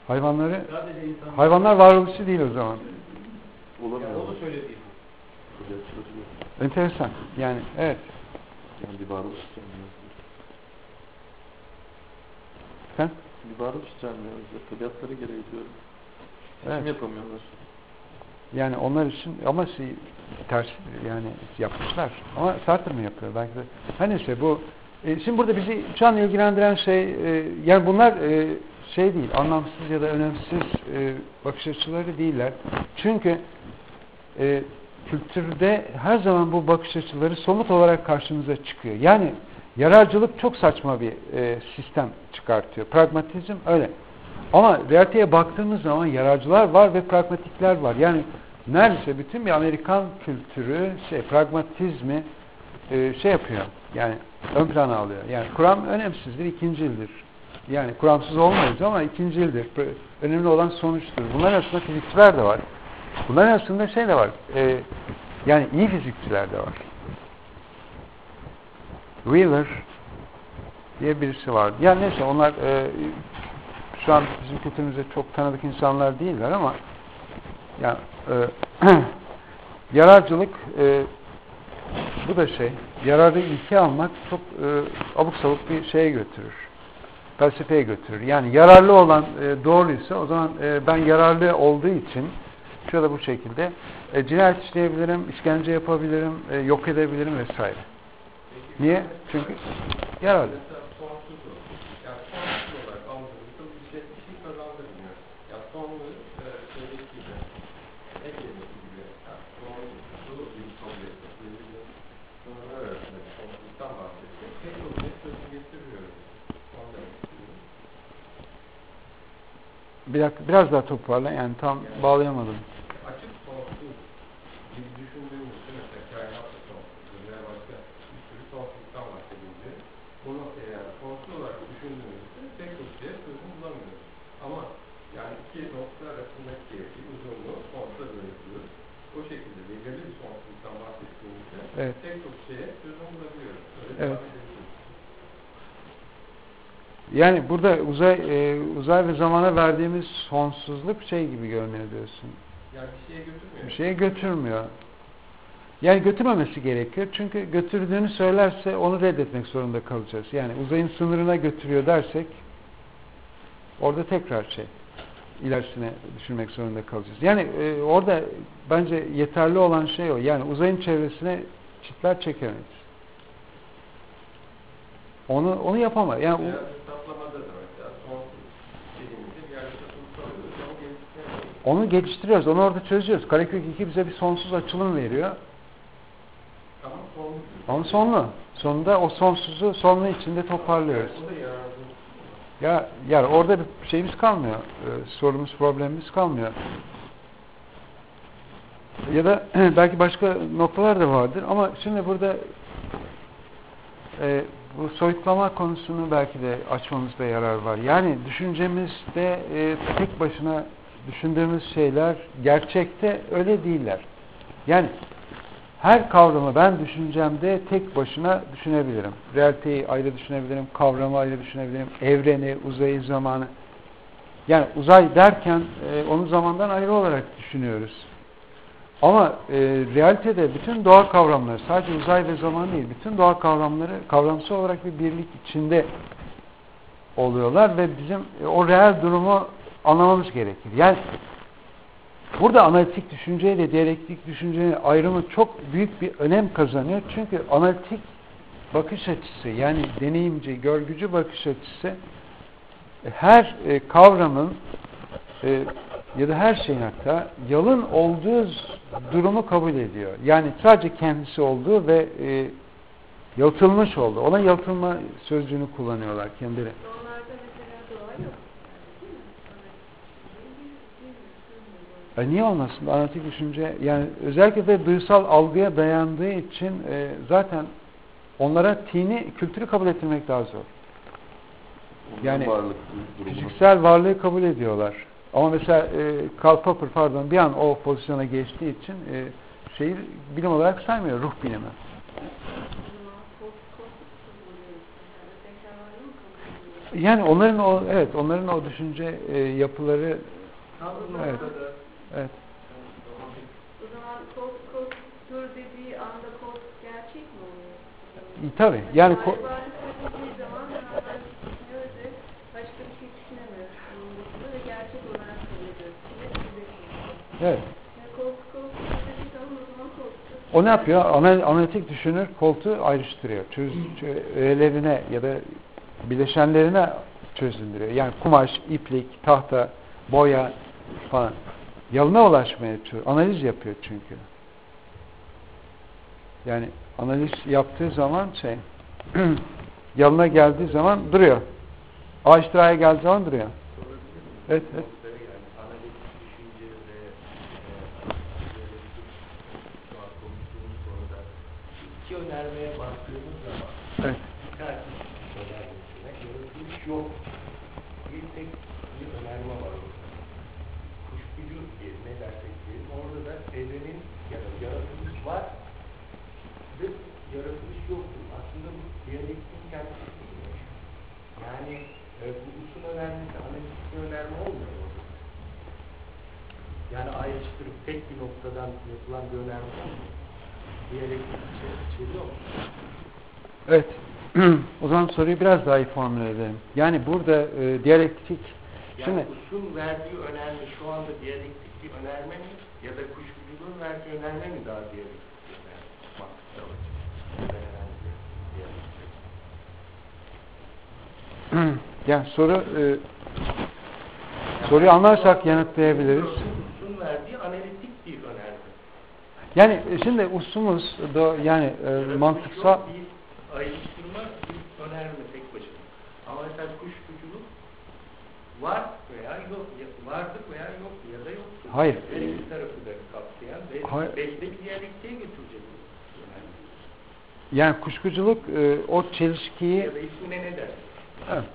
Hayvanları, Sadece insan. hayvanlar varoluşçu değil o zaman. Olamıyor. Yani o da söylediği. Tabiatları yok. Enteresan. Yani evet. Yani bir varoluş canlı. Sen? Bir varoluş canlı. Tabiatları gereği diyorum. Evet. Seçim yapamıyorlar. Yani onlar için ama ters yani yapmışlar. Ama Sartre mı yapıyor? Belki de. Her neyse bu şimdi burada bizi şu an ilgilendiren şey yani bunlar şey değil, anlamsız ya da önemsiz bakış açıları değiller. Çünkü kültürde her zaman bu bakış açıları somut olarak karşımıza çıkıyor. Yani yararcılık çok saçma bir sistem çıkartıyor. Pragmatizm öyle. Ama realiteye baktığımız zaman yararcılar var ve pragmatikler var. Yani neredeyse bütün bir Amerikan kültürü pragmatizmi şey yapıyor. Yani ön plana alıyor. Yani kuram önemsizdir, ikincildir. Yani kuramsız olmayız ama ikincildir. Önemli olan sonuçtur. Bunların arasında fizikçiler de var. Bunların arasında şey de var. Yani iyi fizikçiler de var. Wheeler diye birisi var. Yani neyse onlar şu an bizim kültürümüzde çok tanıdık insanlar değiller ama yani yararcılık bu da yararı ilke almak çok abuk sabuk bir şeye götürür. Felsefeye götürür. Yani yararlı olan doğruysa o zaman ben yararlı olduğu için şöyle bu şekilde cinayet işleyebilirim, işkence yapabilirim, yok edebilirim vesaire. Niye? Çünkü yararlı. Bir dakika, biraz daha toparla. Yani tam bağlayamadım. Açık sonsuz biz düşündüğümüzde mesela kainatla sonsuzdur veya başka bir sürü sonsuzluktan bahsedildi. Bunu eğer sonsuz olarak düşündüğümüzde tek bir şeye çözüm bulamıyoruz. Ama yani iki nokta arasındaki uzunluğu sonsuza bölüyoruz. O şekilde belirli bir sonsuzluktan bahsettiğimizde tek bir şeye çözüm bulabiliyoruz. Öyle Yani burada uzay ve zamana verdiğimiz sonsuzluk gibi görünüyor diyorsun. Yani bir şeye götürmüyor. Bir şeye götürmüyor. Yani götürmemesi gerekiyor. Çünkü götürdüğünü söylerse onu reddetmek zorunda kalacağız. Yani uzayın sınırına götürüyor dersek orada tekrar ilerisine düşünmek zorunda kalacağız. Yani orada bence yeterli olan şey o. Yani uzayın çevresine çitler çekemeyiz. Onu yapamaz. Yani onu geliştiriyoruz. Onu orada çözüyoruz. Karekök 2 bize bir sonsuz açılım veriyor. Ama sonlu. Sonunda o sonsuzu sonlu içinde toparlıyoruz. Yani orada bir şeyimiz kalmıyor. Sorumuz, problemimiz kalmıyor. Ya da belki başka noktalar da vardır. Ama şimdi burada bu soyutlama konusunu belki de açmamızda yarar var. Yani düşüncemizde tek başına düşündüğümüz şeyler gerçekte öyle değiller. Yani her kavramı ben düşüncemde tek başına düşünebilirim. Realiteyi ayrı düşünebilirim, kavramı ayrı düşünebilirim, evreni, uzayı, zamanı. Yani uzay derken onu zamandan ayrı olarak düşünüyoruz. Ama realitede bütün doğa kavramları, sadece uzay ve zaman değil, bütün doğa kavramları kavramsal olarak bir birlik içinde oluyorlar ve bizim o reel durumu anlamamız gerekir. Yani burada analitik düşünce ile diyalektik düşüncenin ayrımı çok büyük bir önem kazanıyor. Çünkü analitik bakış açısı, yani deneyimci, görgücü bakış açısı her kavramın ya da her şeyin hatta yalın olduğu durumu kabul ediyor. Yani sadece kendisi olduğu ve yalıtılmış olduğu. Ona yalıtılma sözcüğünü kullanıyorlar kendileri. Onlarda mesela doğa yok. Niye olmasın? Analitik düşünce yani özellikle de duysal algıya dayandığı için zaten onlara tini kültürü kabul ettirmek daha zor. Yani fiziksel varlığı kabul ediyorlar. Ama mesela Karl Popper bir an o pozisyona geçtiği için şeyi bilim olarak saymıyor, ruh bilimi. Yani onların o düşünce yapıları Tam bu evet. noktada Evet. O zaman dur dediği anda gerçek mi oluyor? Tabii. Yani varlık dediği zaman hemen düşünüyor ve başka bir şey düşünemiyor. Ve gerçek olarak kabul ediyor. evet. Yani dediği zaman o zaman O ne yapıyor? Analitik düşünür koltuğu ayrıştırıyor. Öğelerine ya da bileşenlerine çözündürüyor. Yani kumaş, iplik, tahta, boya falan. Yalına ulaşmaya çalışıyor. Analiz yapıyor çünkü. Yani analiz yaptığı zaman yalına geldiği zaman duruyor. A**'a geldiği zaman duruyor. Evet, evet. Yani analitik düşünce ve şu an konuştuğumuz konuda iki önermeye baktığımız zaman Evet. bir tanesi önermesine yaratılış yok. Bir tek bir önerme var orada. Kuşkucu diye ne dersek diyelim. Orada da evrenin yaratılış var ve yaratılış yoktur. Aslında bu diyalektin kendisi değil. Yani bu usul önermesi analitik önerme olmuyor orada. Yani ayrıştırıp tek bir noktadan yapılan bir önerme olmuyor. Diyalektik içeriyor mu? Evet. O zaman soruyu biraz daha iyi formüle edelim. Yani burada diyalektik Yani usul verdiği önerme şu anda diyalektik bir önerme mi ya da kuşkuculuğun verdiği önerme mi daha diyalektik bir önerme? Mantıksal açık. Ya da herhangi bir diyalektik. yani soruyu anlarsak yanıtlayabiliriz. Usulün verdiği analitik bir önerme. Yani şimdi usulümüz yani mantıksal Bir ayrıştırma bir önerme tek başına. Ama mesela kuşkuculuk var veya yok, vardır veya yok ya da yoktur. Hayır. Her iki tarafı da kapsayan ve belki de bir diyalektiğe götürecek bu. Yani kuşkuculuk o çelişkiyi Ya da ismine ne der? evet.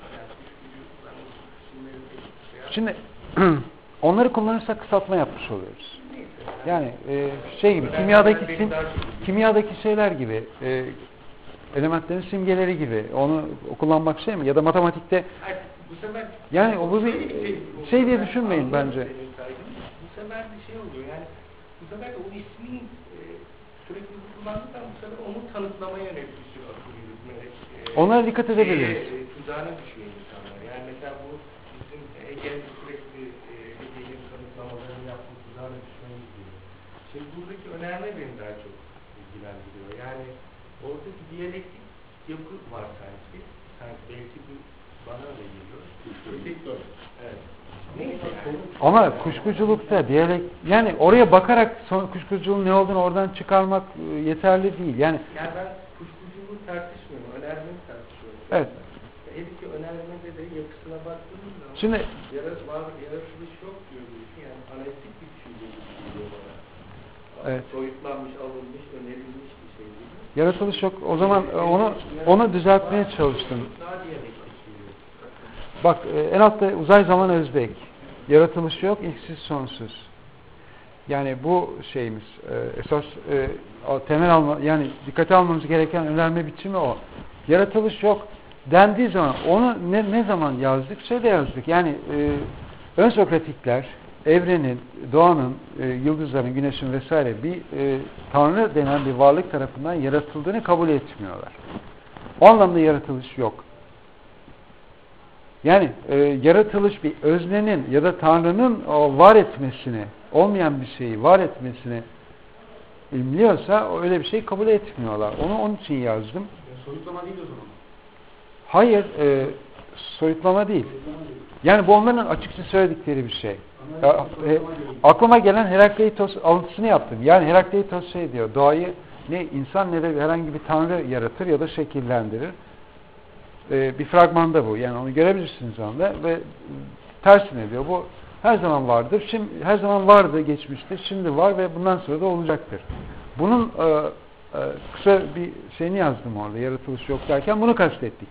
Şimdi onları kullanırsak kısaltma yapmış oluyoruz. Yani gibi kimyadaki şeyler gibi elementlerin simgeleri gibi onu kullanmak mi ya da matematikte bu sefer yani o bu bir şey diye düşünmeyin bence. Bu sefer bir şey oluyor yani bu sefer de o ismin sürekli kullandıktan bu sefer onu tanıtlamaya yönelik bir sürü akıl yürütme onlara dikkat edebiliriz. Tuzağına düşüyor insanlar. Yani mesela bu bizim Hegel sürekli Hegel'in tanıtlamalarını yaptığı tuzağına düşmemiz gibi. Şimdi buradaki önerme beni daha çok ilgilendiriyor. Yani oradaki diyalektik yapı var sanki. Belki bu bana öyle geliyor. Evet. Neyse yani. Ama kuşkuculukta yani oraya bakarak kuşkuculuğun ne olduğunu oradan çıkarmak yeterli değil. Yani ben kuşkuculuğu tartışmıyorum. Önermeyi tartışıyorum. Evet. Her iki önermede de yapısına baktığımız zaman şimdi yaratılış yok diyor birisi. Yani analitik bir düşünce geliyor bana. Evet. Soyutlanmış, alınmış, önerilmiş bir şey değil mi? Yaratılış yok. O zaman onu düzeltmeye çalıştım. Daha diyalektik geliyor. Bak en altta uzay zaman özdeğik. Yaratılış yok, ilksiz sonsuz. Yani bu şeyimiz esas yani dikkate almamız gereken önerme biçimi o. Yaratılış yok dendiği zaman onu ne zaman yazdık? Yazdık. Yani ön Sokratikler evrenin, doğanın, yıldızların, güneşin vesaire bir Tanrı denen bir varlık tarafından yaratıldığını kabul etmiyorlar. O anlamda yaratılış yok. Yani yaratılış bir öznenin ya da Tanrı'nın var etmesini, olmayan bir şeyi var etmesini imliyorsa öyle bir şey kabul etmiyorlar. Onu onun için yazdım. Soyutlama değil o zaman. Hayır, soyutlama değil. Yani bu onların açıkça söyledikleri bir şey. Aklıma gelen Herakleitos alıntısını yaptım. Yani Herakleitos diyor, doğayı ne insan ne de herhangi bir tanrı yaratır ya da şekillendirir. Bir fragmanda bu. Yani onu görebilirsiniz onda ve tersine diyor. Bu her zaman vardır. Şimdi her zaman vardı geçmişte. Şimdi var ve bundan sonra da olacaktır. Bunun kısa bir şeyini yazdım orada. Yaratılış yok derken bunu kastettik.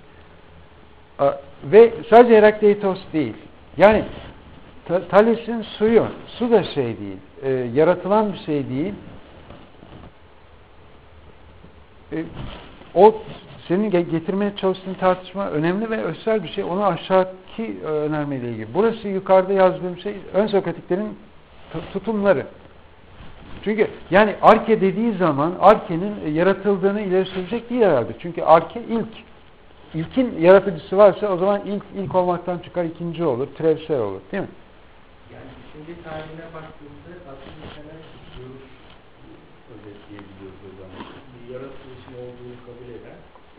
Ve sadece Herakleitos değil. Yani Thales'in suyu. Su da şey değil. Yaratılan bir şey değil. O senin getirmeye çalıştığın tartışma önemli ve özel bir şey. Onu aşağıki önermeyle ilgili. Burası yukarıda yazdığım şey ön Sokratiklerin tutumları. Çünkü yani arke dediği zaman arkenin yaratıldığını ileri sürecek değil herhalde. Çünkü arke İlkin yaratıcısı varsa o zaman ilk olmaktan çıkar, ikinci olur, türevsel olur, değil mi? Yani düşünce tarihine baktığımızda aslında temel görüş özetleyebiliyoruz o zaman. Bir yaratılışın olduğunu kabul eden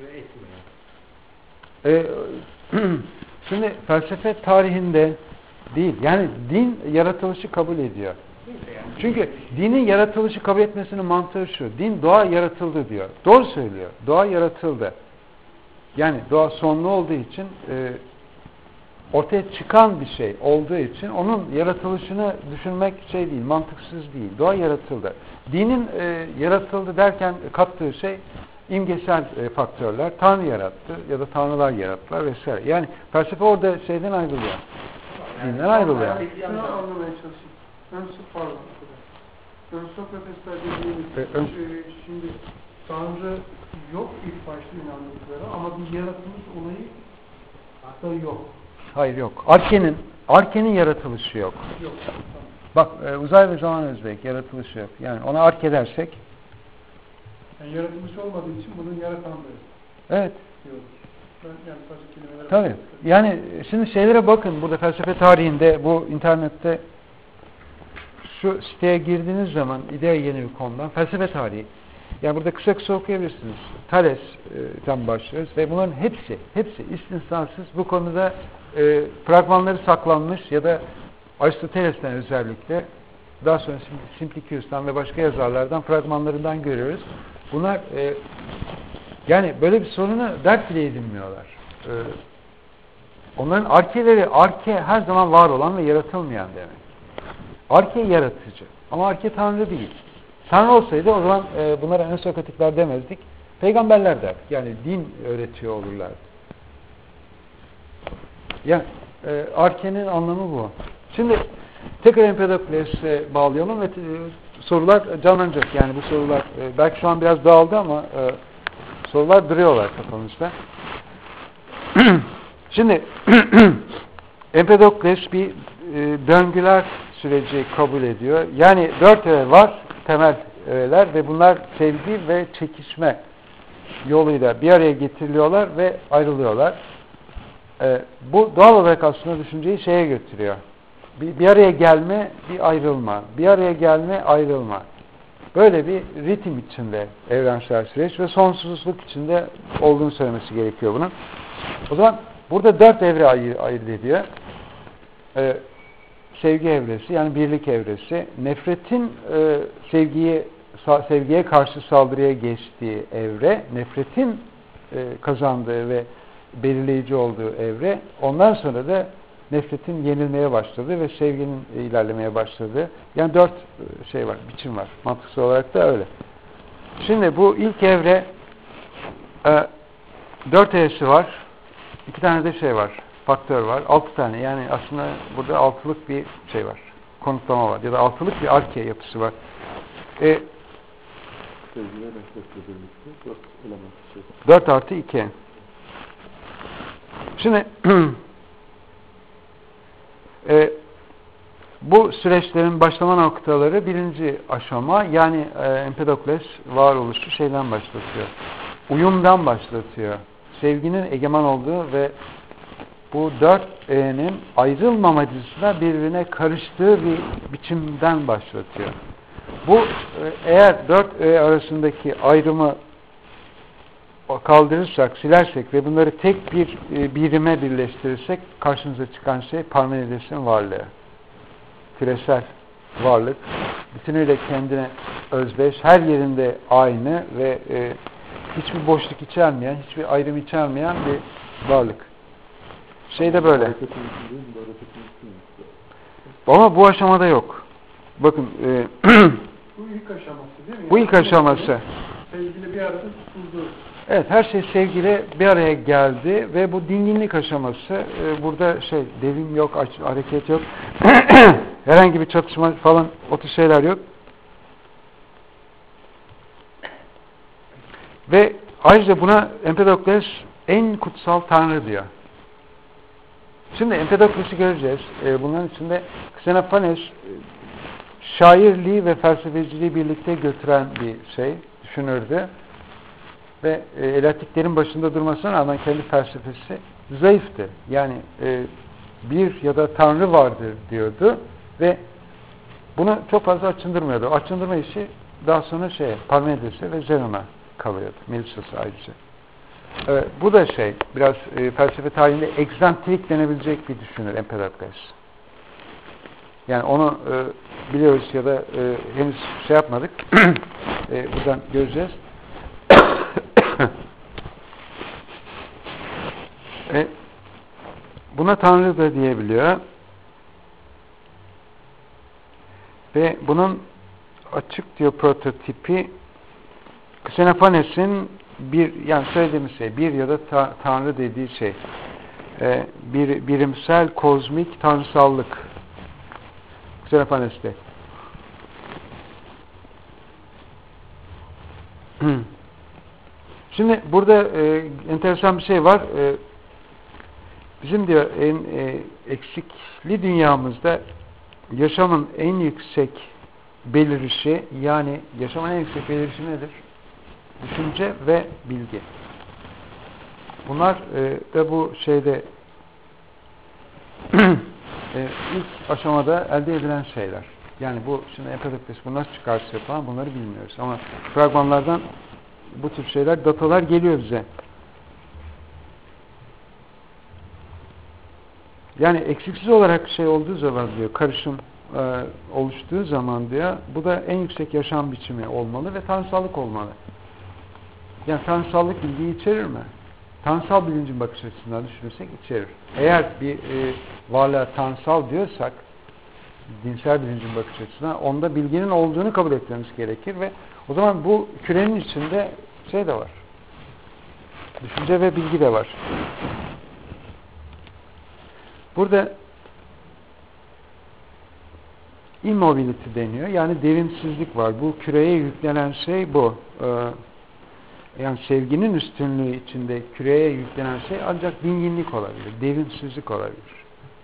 ve etmeyen. Şimdi felsefe tarihinde değil, yani din yaratılışı kabul ediyor. Çünkü dinin yaratılışı kabul etmesinin mantığı şu, din doğa yaratıldı diyor. Doğru söylüyor, doğa yaratıldı. Yani doğa sonlu olduğu için ortaya çıkan bir şey olduğu için onun yaratılışını düşünmek şey değil, mantıksız değil. Doğa yaratıldı. Dinin yaratıldı derken kattığı şey imgesel faktörler. Tanrı yarattı ya da tanrılar yarattılar vesaire. Yani felsefe orada şeyden ayrılıyor. Dinden ayrılıyor. Şunu anlamaya çalışayım. Ön Sokratesler dediğimiz şimdi Tanrı yok ilk başta inandıkları ama bir yaratılış olayı da yok. Hayır yok. Arkenin yaratılışı yok. Yok. Bak uzay ve zaman özbek yaratılışı yok. Yani ona arke dersek. Yani yaratılış olmadığı için bunun yaratanlığı. Evet. Diyoruz. Yani sadece kelimelere tabii. Yani şimdi şeylere bakın burada felsefe tarihinde bu internette şu siteye girdiğiniz zaman İdea yeni bir konudan felsefe tarihi. Yani burada kısa kısa okuyabilirsiniz. Thales'ten başlıyoruz ve bunların hepsi istisnasız bu konuda fragmanları saklanmış ya da Aristoteles'ten özellikle daha sonra Simplicius'tan ve başka yazarlardan fragmanlarından görüyoruz. Bunlar yani böyle bir sorunu dert bile edinmiyorlar. Onların arke her zaman var olan ve yaratılmayan demek. Arke yaratıcı ama arke Tanrı değil. Tanrı olsaydı o zaman bunlara ön Sokratikler demezdik. Peygamberler derdik. Yani din öğretiyor olurlardı. Yani arkenin anlamı bu. Şimdi tekrar Empedokles'e bağlayalım ve sorular canlanacak. Yani bu sorular belki şu an biraz dağıldı ama sorular duruyorlar kafamızda. Şimdi Empedokles bir döngüler süreci kabul ediyor. Yani 4 öğe var, temel öğeler ve bunlar sevgi ve çekişme yoluyla bir araya getiriliyorlar ve ayrılıyorlar. Bu doğal olarak aslında düşünceyi şeye götürüyor. Bir araya gelme, bir ayrılma. Bir araya gelme, ayrılma. Böyle bir ritim içinde evrensel süreç ve sonsuzluk içinde olduğunu söylemesi gerekiyor bunun. O zaman burada 4 evre ayırt ediyor. Sevgi evresi, yani birlik evresi. Nefretin sevgiye karşı saldırıya geçtiği evre. Nefretin kazandığı ve belirleyici olduğu evre. Ondan sonra da nefretin yenilmeye başladığı ve sevginin ilerlemeye başladığı. Yani 4 şey var, biçim var. Mantıksal olarak da öyle. Şimdi bu ilk evre 4 evresi var. 2 tane de şey var. Faktör var. 6 tane. Yani aslında burada 6'lık bir şey var. Konutlama var. Ya da 6'lık bir arke yapısı var. 4 artı 2. Şimdi bu süreçlerin başlama noktaları birinci aşama, yani Empedokles varoluşu şeyden başlatıyor. Uyumdan başlatıyor. Sevginin egemen olduğu ve bu 4 öğenin ayrılmamacısına birbirine karıştığı bir biçimden başlatıyor. Bu eğer 4 öğe arasındaki ayrımı kaldırırsak, silersek ve bunları tek bir birime birleştirirsek karşımıza çıkan şey Parmenides'in varlığı. Küresel varlık. Bütünüyle kendine özdeş, her yerinde aynı ve hiçbir boşluk içermeyen, hiçbir ayrım içermeyen bir varlık. Şey de böyle. Ama bu aşamada yok. Bakın bu ilk aşaması değil mi? Bu ilk aşaması. Sevgili bir arada tutuldu. Evet, her şey sevgiyle bir araya geldi ve bu dinginlik aşaması, burada devim yok, hareket yok, herhangi bir çatışma falan, o tür şeyler yok. Ve ayrıca buna Empedokles en kutsal tanrı diyor. Şimdi Empedokles'i göreceğiz. Bunların içinde Xenophanes şairliği ve felsefeciliği birlikte götüren bir düşünürdü. Ve Elatiklerin başında durmasına rağmen kendi felsefesi zayıftı. Yani bir ya da tanrı vardır diyordu ve bunu çok fazla açındırmıyordu. Açındırma işi daha sonra Parmenides'e ve Zenon'a kalıyordu. Melisos'a ayrıca. Bu da biraz felsefe tarihinde egzantrik denebilecek bir düşünür Empedokles. Yani onu biliyoruz ya da henüz yapmadık. Buradan göreceğiz. Buna Tanrı da diyebiliyor. Ve bunun açık diyor prototipi Xenophanes'in yani söylediğimiz bir ya da Tanrı dediği bir birimsel kozmik tanrısallık Xenophanes'te. Şimdi burada enteresan bir şey var. Bizim diyor eksikli dünyamızda yaşamın en yüksek belirişi, yani yaşamın en yüksek belirişi nedir? Düşünce ve bilgi. Bunlar da bu ilk aşamada elde edilen şeyler. Yani bu şimdi Empedokles bunu nasıl çıkartıyor falan bunları bilmiyoruz. Ama fragmanlardan bu tür şeyler, datalar geliyor bize. Yani eksiksiz olarak olduğu zaman diyor, karışım oluştuğu zaman diyor, bu da en yüksek yaşam biçimi olmalı ve tanrısallık olmalı. Yani tanrısallık bilgiyi içerir mi? Tanrısal bilincin bakış açısından düşünürsek içerir. Eğer bir varlığa tanrısal diyorsak, dinsel bilincin bakış açısından, onda bilginin olduğunu kabul etmemiz gerekir ve o zaman bu kürenin içinde de var. Düşünce ve bilgi de var. Burada immobility deniyor. Yani devrimsizlik var. Bu küreye yüklenen bu. Yani sevginin üstünlüğü içinde küreye yüklenen ancak dinginlik olabilir. Devrimsizlik olabilir.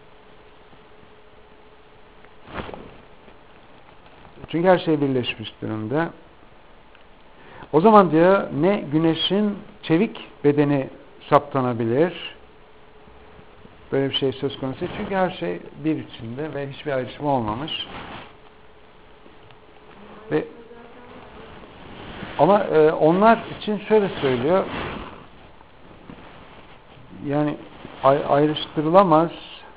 Çünkü her şey birleşmiş durumda. O zaman diyor ne güneşin çevik bedeni saptanabilir. Böyle bir şey söz konusu. Çünkü her şey bir içinde ve hiçbir ayrışma olmamış. Ama onlar için şöyle söylüyor. Yani ayrıştırılamaz.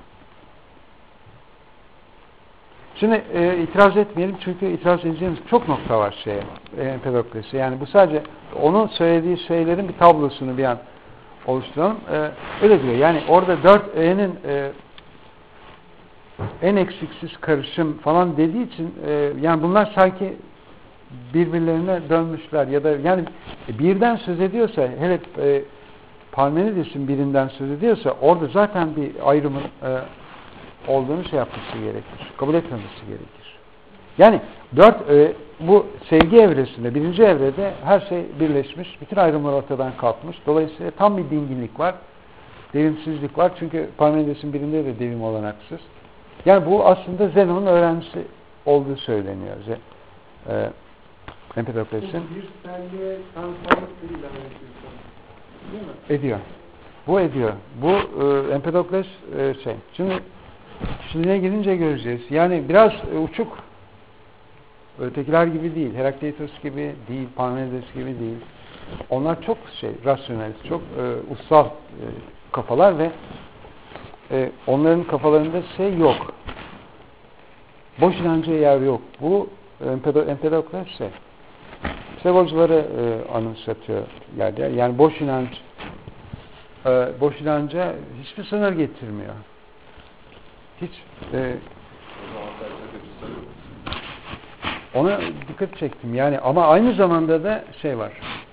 Şimdi itiraz etmeyelim çünkü itiraz edeceğimiz çok nokta var Empedokles'e. Yani bu sadece onun söylediği şeylerin bir tablosunu bir an oluşturalım. Öyle diyor. Yani orada 4 E'nin en eksiksiz karışım falan dediği için yani bunlar sanki birbirlerine dönmüşler ya da yani birden söz ediyorsa hele Parmenides'in birinden söz ediyorsa orada zaten bir ayrımın olduğunu yapması gerekir. Kabul etmemesi gerekir. Yani 4 bu sevgi evresinde, birinci evrede her şey birleşmiş. Bütün ayrımlar ortadan kalkmış. Dolayısıyla tam bir dinginlik var. Devrimsizlik var. Çünkü Parmenides'in birinde de devrim olanaksız. Yani bu aslında Zenon'un öğrencisi olduğu söyleniyor. Empedokles'in. Bir selliğe tanrısallık ilave ediyor. Değil mi? Ediyor. Bu ediyor. Bu Empedokles Şimdi kişiliğine girince göreceğiz. Yani biraz uçuk. Ötekiler gibi değil. Herakleitos gibi değil. Parmenides gibi değil. Onlar çok rasyonelist, çok ussal kafalar ve onların kafalarında yok. Boş inanca yer yok. Bu Empedokles Psikologları anımsatıyor yerde. Yani boş inanca hiçbir sınır getirmiyor. Hiç ona dikkat çektim. Yani ama aynı zamanda da var.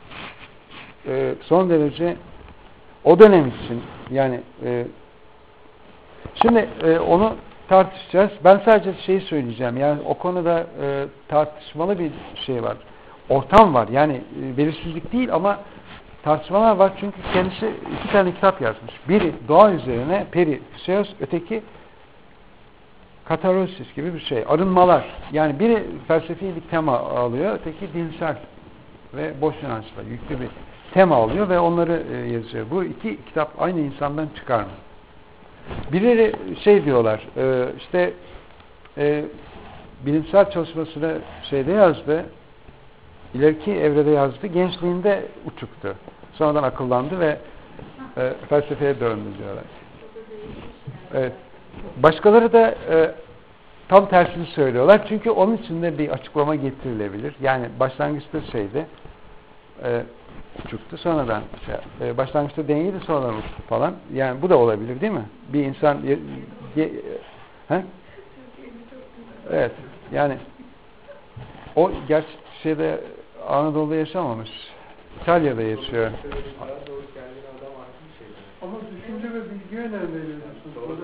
Son derece o dönem için yani şimdi onu tartışacağız. Ben sadece söyleyeceğim. Yani o konuda tartışmalı bir var. Ortam var. Yani belirsizlik değil ama tartışmalar var çünkü kendisi 2 tane kitap yazmış. Biri doğa üzerine, Perikseos, öteki Katarsis gibi bir şey. Arınmalar. Yani biri felsefi bir tema alıyor, öteki dinsel ve boş inançla yüklü bir tema alıyor ve onları yazıyor. Bu 2 kitap aynı insandan çıkar mı? Birileri şey diyorlar, işte bilimsel çalışmasını şeyde yazdı, ileriki evrede yazdı, gençliğinde uçuktu. Sonradan akıllandı ve felsefeye döndü diyorlar. Evet. Başkaları da tam tersini söylüyorlar. Çünkü onun içinde bir açıklama getirilebilir. Yani başlangıçta şeydi, uçuktu, sonradan başlangıçta deneydi, sonradan uçtu falan. Yani bu da olabilir değil mi? Bir insan he? Evet. Yani o gerçi şeyde Anadolu'da yaşamamış. İtalya'da yaşıyor. Ama düşünce ve bilgiye önem veriyorsunuz.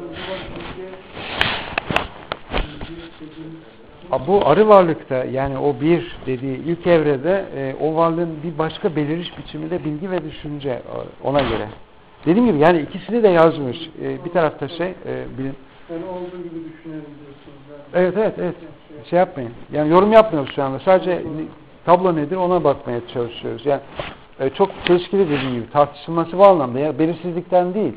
Bu arı varlıkta, yani o bir dediği ilk evrede o varlığın bir başka beliriş biçiminde bilgi ve düşünce ona göre. Dediğim gibi yani ikisini de yazmış. Bir tarafta bilim. Yani olduğu gibi düşünelim diyorsunuz. Evet. Şey yapmayın. Yani yorum yapmıyoruz şu anda. Sadece tablo nedir ona bakmaya çalışıyoruz. Yani çok çelişkili dediğim gibi tartışılması bu anlamda. Yani belirsizlikten değil.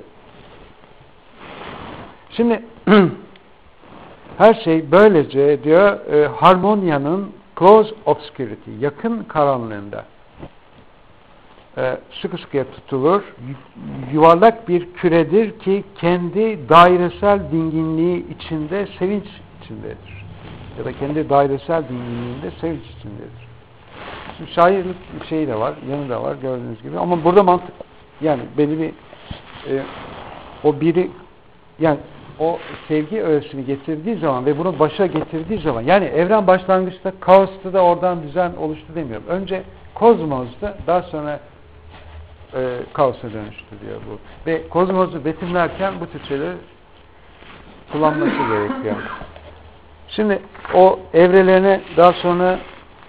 Şimdi her şey böylece diyor harmoniyanın close obscurity, yakın karanlığında sıkı sıkıya tutulur. Yuvarlak bir küredir ki kendi dairesel dinginliği içinde sevinç içindedir. Ya da kendi dairesel dinginliğinde sevinç içindedir. Şimdi şairlik bir şey de var, yanı da var gördüğünüz gibi. Ama burada mantık, yani belli bir o biri, yani o sevgi öğesini getirdiği zaman ve bunu başa getirdiği zaman, yani evren başlangıçta kaostu da oradan düzen oluştu demiyorum. Önce kozmozdu, daha sonra kaosa dönüştü diyor bu. Ve kozmosu betimlerken bu tür şeyleri kullanması gerekiyor. Şimdi o evrelerine daha sonra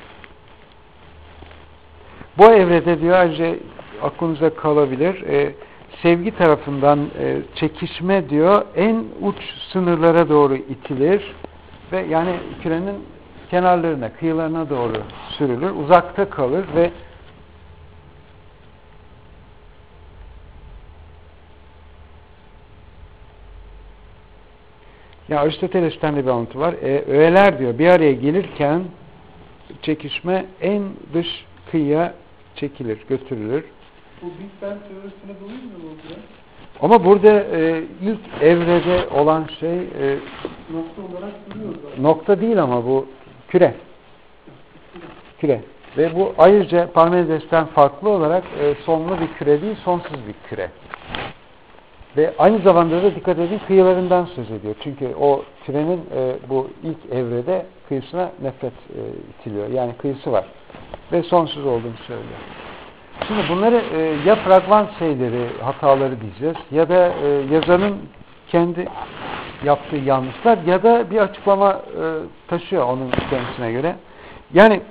bu evrede diyor, ayrıca aklınıza kalabilir, sevgi tarafından çekişme diyor en uç sınırlara doğru itilir ve yani kürenin kenarlarına, kıyılarına doğru sürülür, uzakta kalır ve ya Aristoteles'ten de bir alıntı var. Öğeler diyor bir araya gelirken çekişme en dış kıyıya çekilir, götürülür. Bu Big Bang teorisine dolayı mı oluyor? Ama burada ilk evrede olan şey Nokta olarak duruyor zaten. Nokta değil ama bu küre. Küre. Ve bu ayrıca Parmenides'ten farklı olarak sonlu bir küre değil, sonsuz bir küre. Ve aynı zamanda da dikkat edin kıyılarından söz ediyor. Çünkü o kürenin bu ilk evrede kıyısına nefret itiliyor. Yani kıyısı var. Ve sonsuz olduğunu söylüyor. Şimdi bunları ya fragman şeyleri, hataları diyeceğiz ya da yazarın kendi yaptığı yanlışlar ya da bir açıklama taşıyor onun kendisine göre. Yani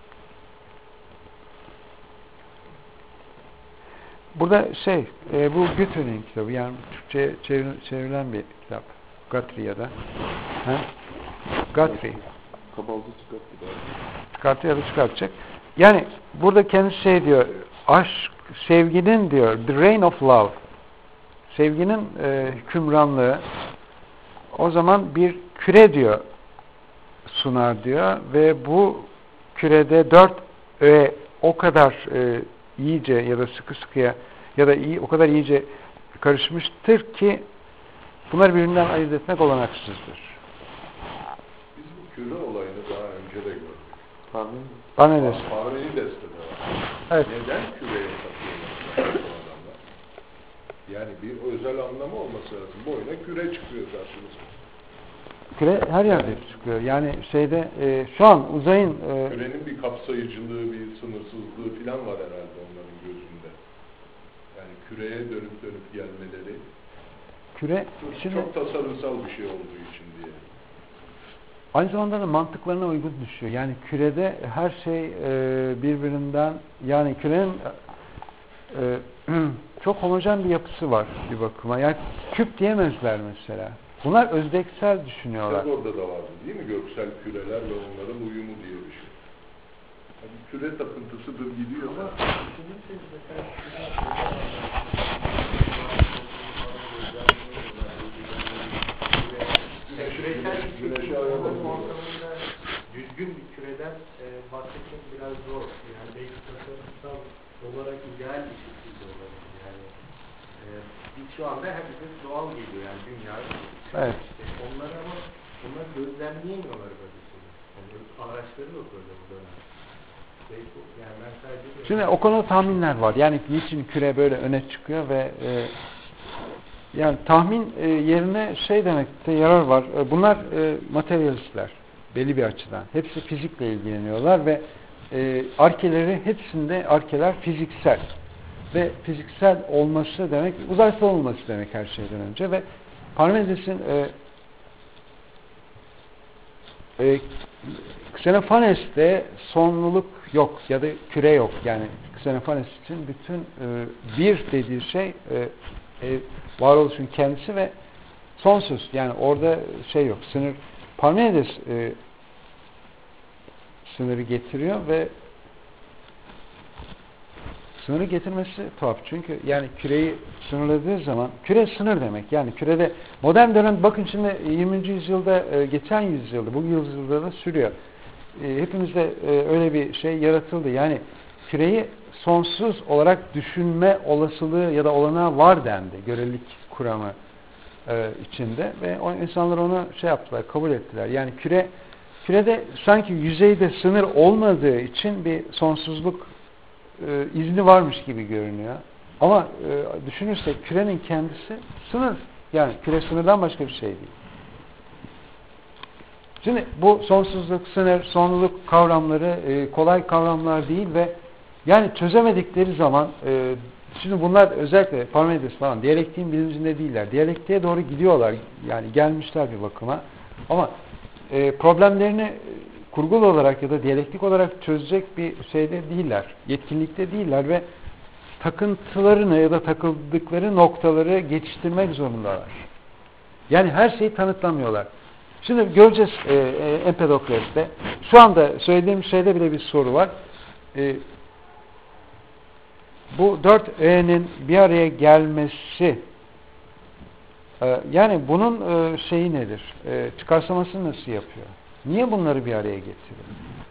burada bu Guthrie'nin kitabı, yani Türkçe'ye çevrilen bir kitap. Guthrie ya da Guthrie. Çıkartıyor ya da çıkartacak. Yani burada kendisi diyor, aşk, sevginin diyor, the reign of love, sevginin hükümranlığı o zaman bir küre diyor sunar diyor ve bu kürede 4 öğe o kadar iyice ya da sıkı sıkıya ya da o kadar iyice karışmıştır ki bunları birbirinden ayırt etmek olanaksızdır. Biz bu küre olayını daha önce de gördük. Parmenides'te de var. Evet. Neden küreye takıyorlar bu adamlar? Yani bir özel anlamı olması lazım. Bu oyuna küre çıkıyor karşımıza. Küre her yerde çıkıyor. Yani şu an uzayın kürenin bir kapsayıcılığı, bir sınırsızlığı falan var herhalde onların gözünde. Yani küreye dönüp gelmeleri çok tasarımsal bir şey olduğu için diye. Aynı zamanda da mantıklarına uygun düşüyor. Yani kürede her şey birbirinden, yani kürenin çok homojen bir yapısı var bir bakıma. Yani küp diyemezler mesela. Bunlar özdeksel düşünüyorlar. Orada da vardı değil mi? Göksel küreler ve onların uyumu diye bir şey. Yani küre takıntısıdır gidiyor ama güneşe ayarlanıyor. Düzgün bir küreden bahsetmek biraz zor. Yani belki tasarımsal olarak ideal bir şekilde olabilir. Yani biz şu anda herkes doğal geliyor yani dünya. Evet. Onları ama onları gözlemleyemiyorlar böyle şeyler. Yani araçları yok öyle bu dönem. Yani ben sadece Şimdi o konuda tahminler var. Yani niçin küre böyle öne çıkıyor ve yani tahmin yerine şey demekte yarar var. Bunlar materyalistler belli bir açıdan. Hepsi fizikle ilgileniyorlar ve arkeler fiziksel. Ve fiziksel olması demek uzaysal olması demek her şeyden önce ve Parmenides'in Xenofanes'te sonluluk yok ya da küre yok. Yani Xenofanes için bütün bir dediği şey varoluşun kendisi ve sonsuz. Yani orada şey yok. Sınır. Parmenides sınırı getiriyor ve sınırı getirmesi tuhaf. Çünkü yani küreyi sınırladığı zaman küre sınır demek. Yani kürede modern dönem bakın şimdi 20. yüzyılda geçen yüzyılda bu yüzyılda da sürüyor. Hepimizde öyle bir şey yaratıldı. Yani küreyi sonsuz olarak düşünme olasılığı ya da olanağı var dendi. Görelilik kuramı içinde ve o insanlar onu şey yaptılar, kabul ettiler. Yani kürede sanki yüzeyde sınır olmadığı için bir sonsuzluk izni varmış gibi görünüyor. Ama düşünürsek kürenin kendisi sınır. Yani küre sınırdan başka bir şey değil. Şimdi bu sonsuzluk, sınır, sonluluk kavramları kolay kavramlar değil ve yani çözemedikleri zaman şimdi bunlar özellikle Parmenides falan diyalektiğin bilincinde değiller. Diyalektiğe doğru gidiyorlar. Yani gelmişler bir bakıma. Ama problemlerini kurgulu olarak ya da diyalektik olarak çözecek bir şeyde değiller. Yetkinlikte değiller ve takıntılarını ya da takıldıkları noktaları geçiştirmek zorundalar. Yani her şeyi tanıtlamıyorlar. Şimdi göreceğiz Empedokles'te. Şu anda söylediğim şeyde bile bir soru var. Bu 4 öğenin bir araya gelmesi yani bunun şeyi nedir? Çıkarsamasını nasıl yapıyor? Niye bunları bir araya getiriyor?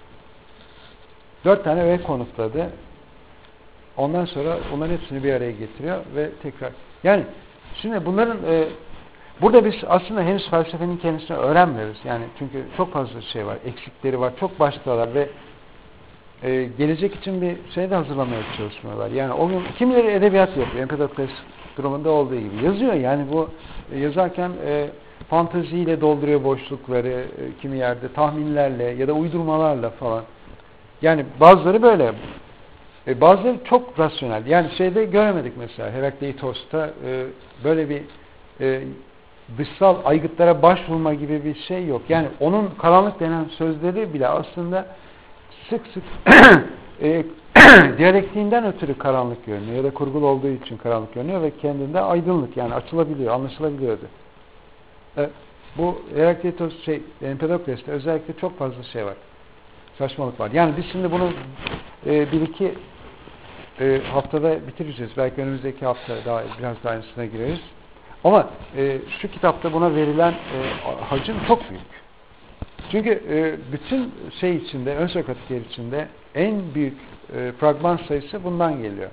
4 tane öğe konutladı. Ondan sonra onların hepsini bir araya getiriyor ve tekrar. Yani şimdi bunların burada biz aslında henüz felsefenin kendisini öğrenmiyoruz. Yani çünkü çok fazla şey var, eksikleri var, çok baştalar ve gelecek için bir şey de hazırlamaya çalışmıyorlar. Yani o gün kimileri edebiyat yapıyor. Empedokles durumunda olduğu gibi. Yazıyor yani bu yazarken fanteziyle dolduruyor boşlukları kimi yerde tahminlerle ya da uydurmalarla falan. Yani bazıları böyle. Bazıları çok rasyonel. Yani şeyde göremedik mesela Herakleitos'ta böyle bir dışsal aygıtlara başvurma gibi bir şey yok. Yani onun karanlık denen sözleri bile aslında sık sık diyalektiğinden ötürü karanlık görünüyor ya da kurgulu olduğu için karanlık görünüyor ve kendinde aydınlık yani açılabiliyor, anlaşılabiliyordu. Bu Herakleitos Empedokles'te özellikle çok fazla şey var. Saçmalık var. Yani biz şimdi bunu bir iki haftada bitireceğiz. Belki önümüzdeki hafta biraz daha aynısına gireriz. Ama şu kitapta buna verilen hacim çok büyük. Çünkü bütün şey içinde, ön Sokratikler içinde en büyük fragman sayısı bundan geliyor.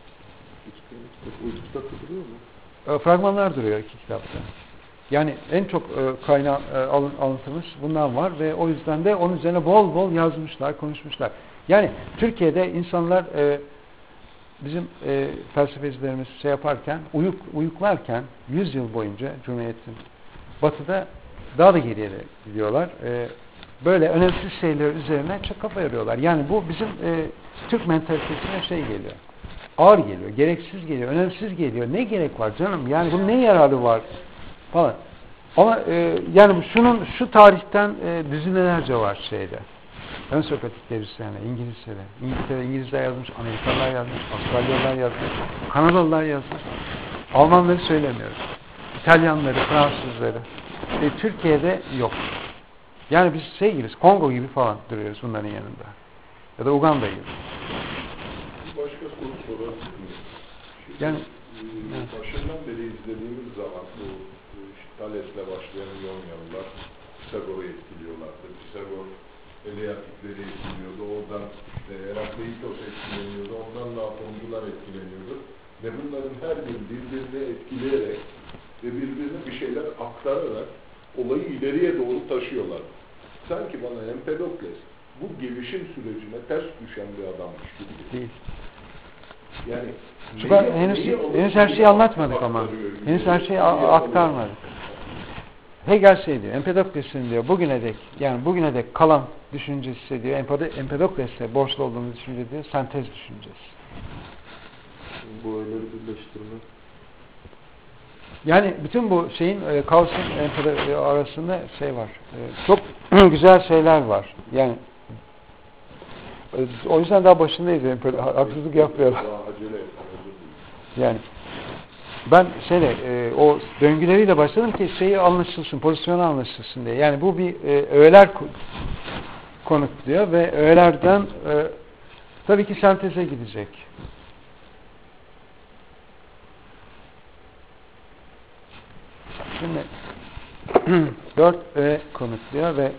Fragmanlar duruyor iki kitapta. Yani en çok kaynağı alıntımız bundan var ve o yüzden de onun üzerine bol bol yazmışlar, konuşmuşlar. Yani Türkiye'de insanlar bizim felsefecilerimiz şey yaparken, uyuklarken 100 yıl boyunca Cumhuriyet'in batıda daha da geriye gidiyorlar. Böyle önemsiz şeyler üzerine çok kafa yoruyorlar. Yani bu bizim Türk mentalitesine şey geliyor. Ağır geliyor, gereksiz geliyor, önemsiz geliyor. Ne gerek var canım? Yani bunun ne yararı var? Falan. Ama yani şu tarihten düzinelerce var şeyde. Ön Sokratik teorisi yani İngilizce'de. İngiltere İngilizler yazmış, Amerikalılar yazmış, Avustralyalılar yazmış, Kanadalılar yazmış. Almanları söylemiyoruz. İtalyanları, Fransızları. Türkiye'de yok. Yani biz şey gibiyiz, Kongo gibi falan duruyoruz bunların yanında. Ya da Uganda gibi. Başka soru sorabilir miyim? Şimdi, Yani başından beri izlediğimiz zaman bu Thales'le başlayan İyonyalılar Pisagor'u etkiliyorlardı. Pisagor Eleatikleri etkiliyordu. Oradan işte Herakleitos etkileniyordu. Ondan da Atomcular etkileniyordu. Ve bunların her biri birbirini etkileyerek ve birbirine bir şeyler aktararak olayı ileriye doğru taşıyorlar. Sanki bana Empedokles bu gelişim sürecine ters düşen bir adammış gibi. değil. Yani Çünkü henüz her şeyi anlatmadık ama. Henüz her şeyi aktarmadık. Hegel şey diyor, Empedokles'in diyor bugüne dek kalan düşüncesi diyor, Empedokles'e borçlu olduğumuz düşünce diyor, sentez düşüncesi. Bu öğeleri birleştirme. Yani bütün bu şeyin kaosun arasında şey var. Çok güzel şeyler var. Yani o yüzden daha başındayız. Haksızlık yapmayalım. Yani ben o döngüleriyle başladım ki şeyi anlaşılsın, pozisyonu anlaşılsın diye. Yani bu bir öğeler konuk diyor ve öğelerden tabii ki senteze gidecek. Şimdi 4 öğe konukluyor ve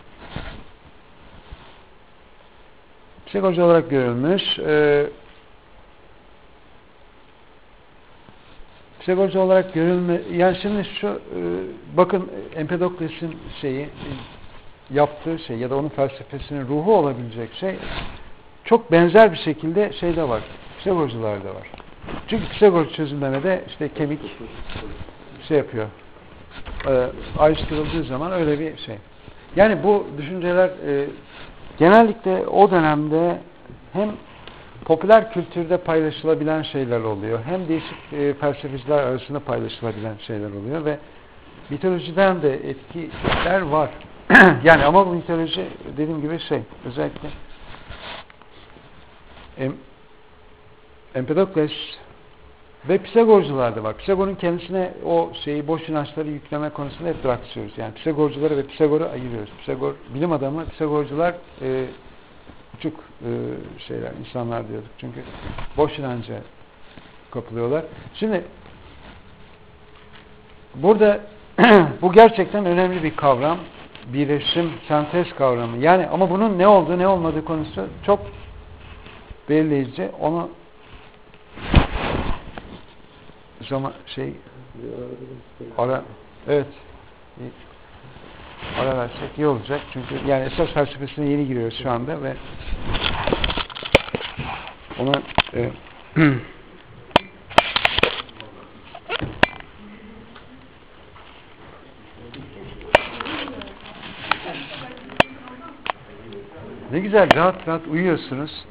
psikolojik olarak görülmüş psikolojik olarak görülme yani şimdi şu bakın Empedokles'in yaptığı şey ya da onun felsefesinin ruhu olabilecek şey çok benzer bir şekilde şeyde var. Psikolojilarda var. Çünkü psikolojik çözümlemede işte kemik yapıyor. Ayrıştırıldığı zaman öyle bir şey. Yani bu düşünceler genellikle o dönemde hem popüler kültürde paylaşılabilen şeyler oluyor, hem değişik felsefeciler arasında paylaşılabilen şeyler oluyor ve mitolojiden de etkiler var. Yani ama bu mitoloji dediğim gibi özellikle Empedokles ve Pisagorcular da var. Pisagor'un kendisine o boş inançları yükleme konusunda hep tartışıyoruz. Yani Pisagorcuları ve Pisagor'u ayırıyoruz. Pisagor bilim adamı, Pisagorcular uçuk insanlar diyorduk. Çünkü boş inanca kapılıyorlar. Şimdi burada bu gerçekten önemli bir kavram. Birleşim, sentez kavramı. Yani ama bunun ne olduğu, ne olmadığı konusu çok belirleyici. Onu zaman evet ara versek iyi olacak çünkü yani esas felsefesine yeni giriyoruz şu anda ve ona ne güzel rahat rahat uyuyorsunuz.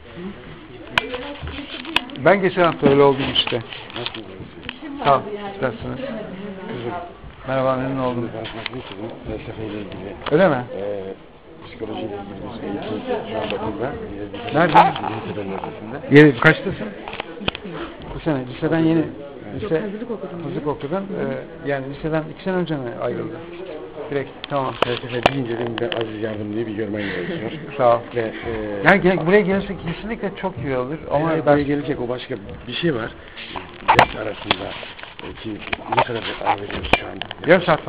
Ben geçen hafta öyle oldum işte. Sağ ol. İsterseniz. Merhaba, memnun oldum. Felsefeyle ilgili. Öyle mi? Psikolojiyle ilgili biz eğitim şu anda burada. Nerede? Liseden ötesinde. Kaçtasın? Bu sene. Liseden yeni. Hazırlık okudun. Yani liseden 2 sene önce mi ayrıldın? Direkt tamam. Felsefe deyince de ben Aziz Yardım diye bir görmen gerekiyor. Sağ ol. Ve, yani buraya gelirse kesinlikle çok iyi olur. Ama buraya gelecek o başka bir şey var. Ders arasında ki ne kadar ara veriyoruz şu anda. Yarım saat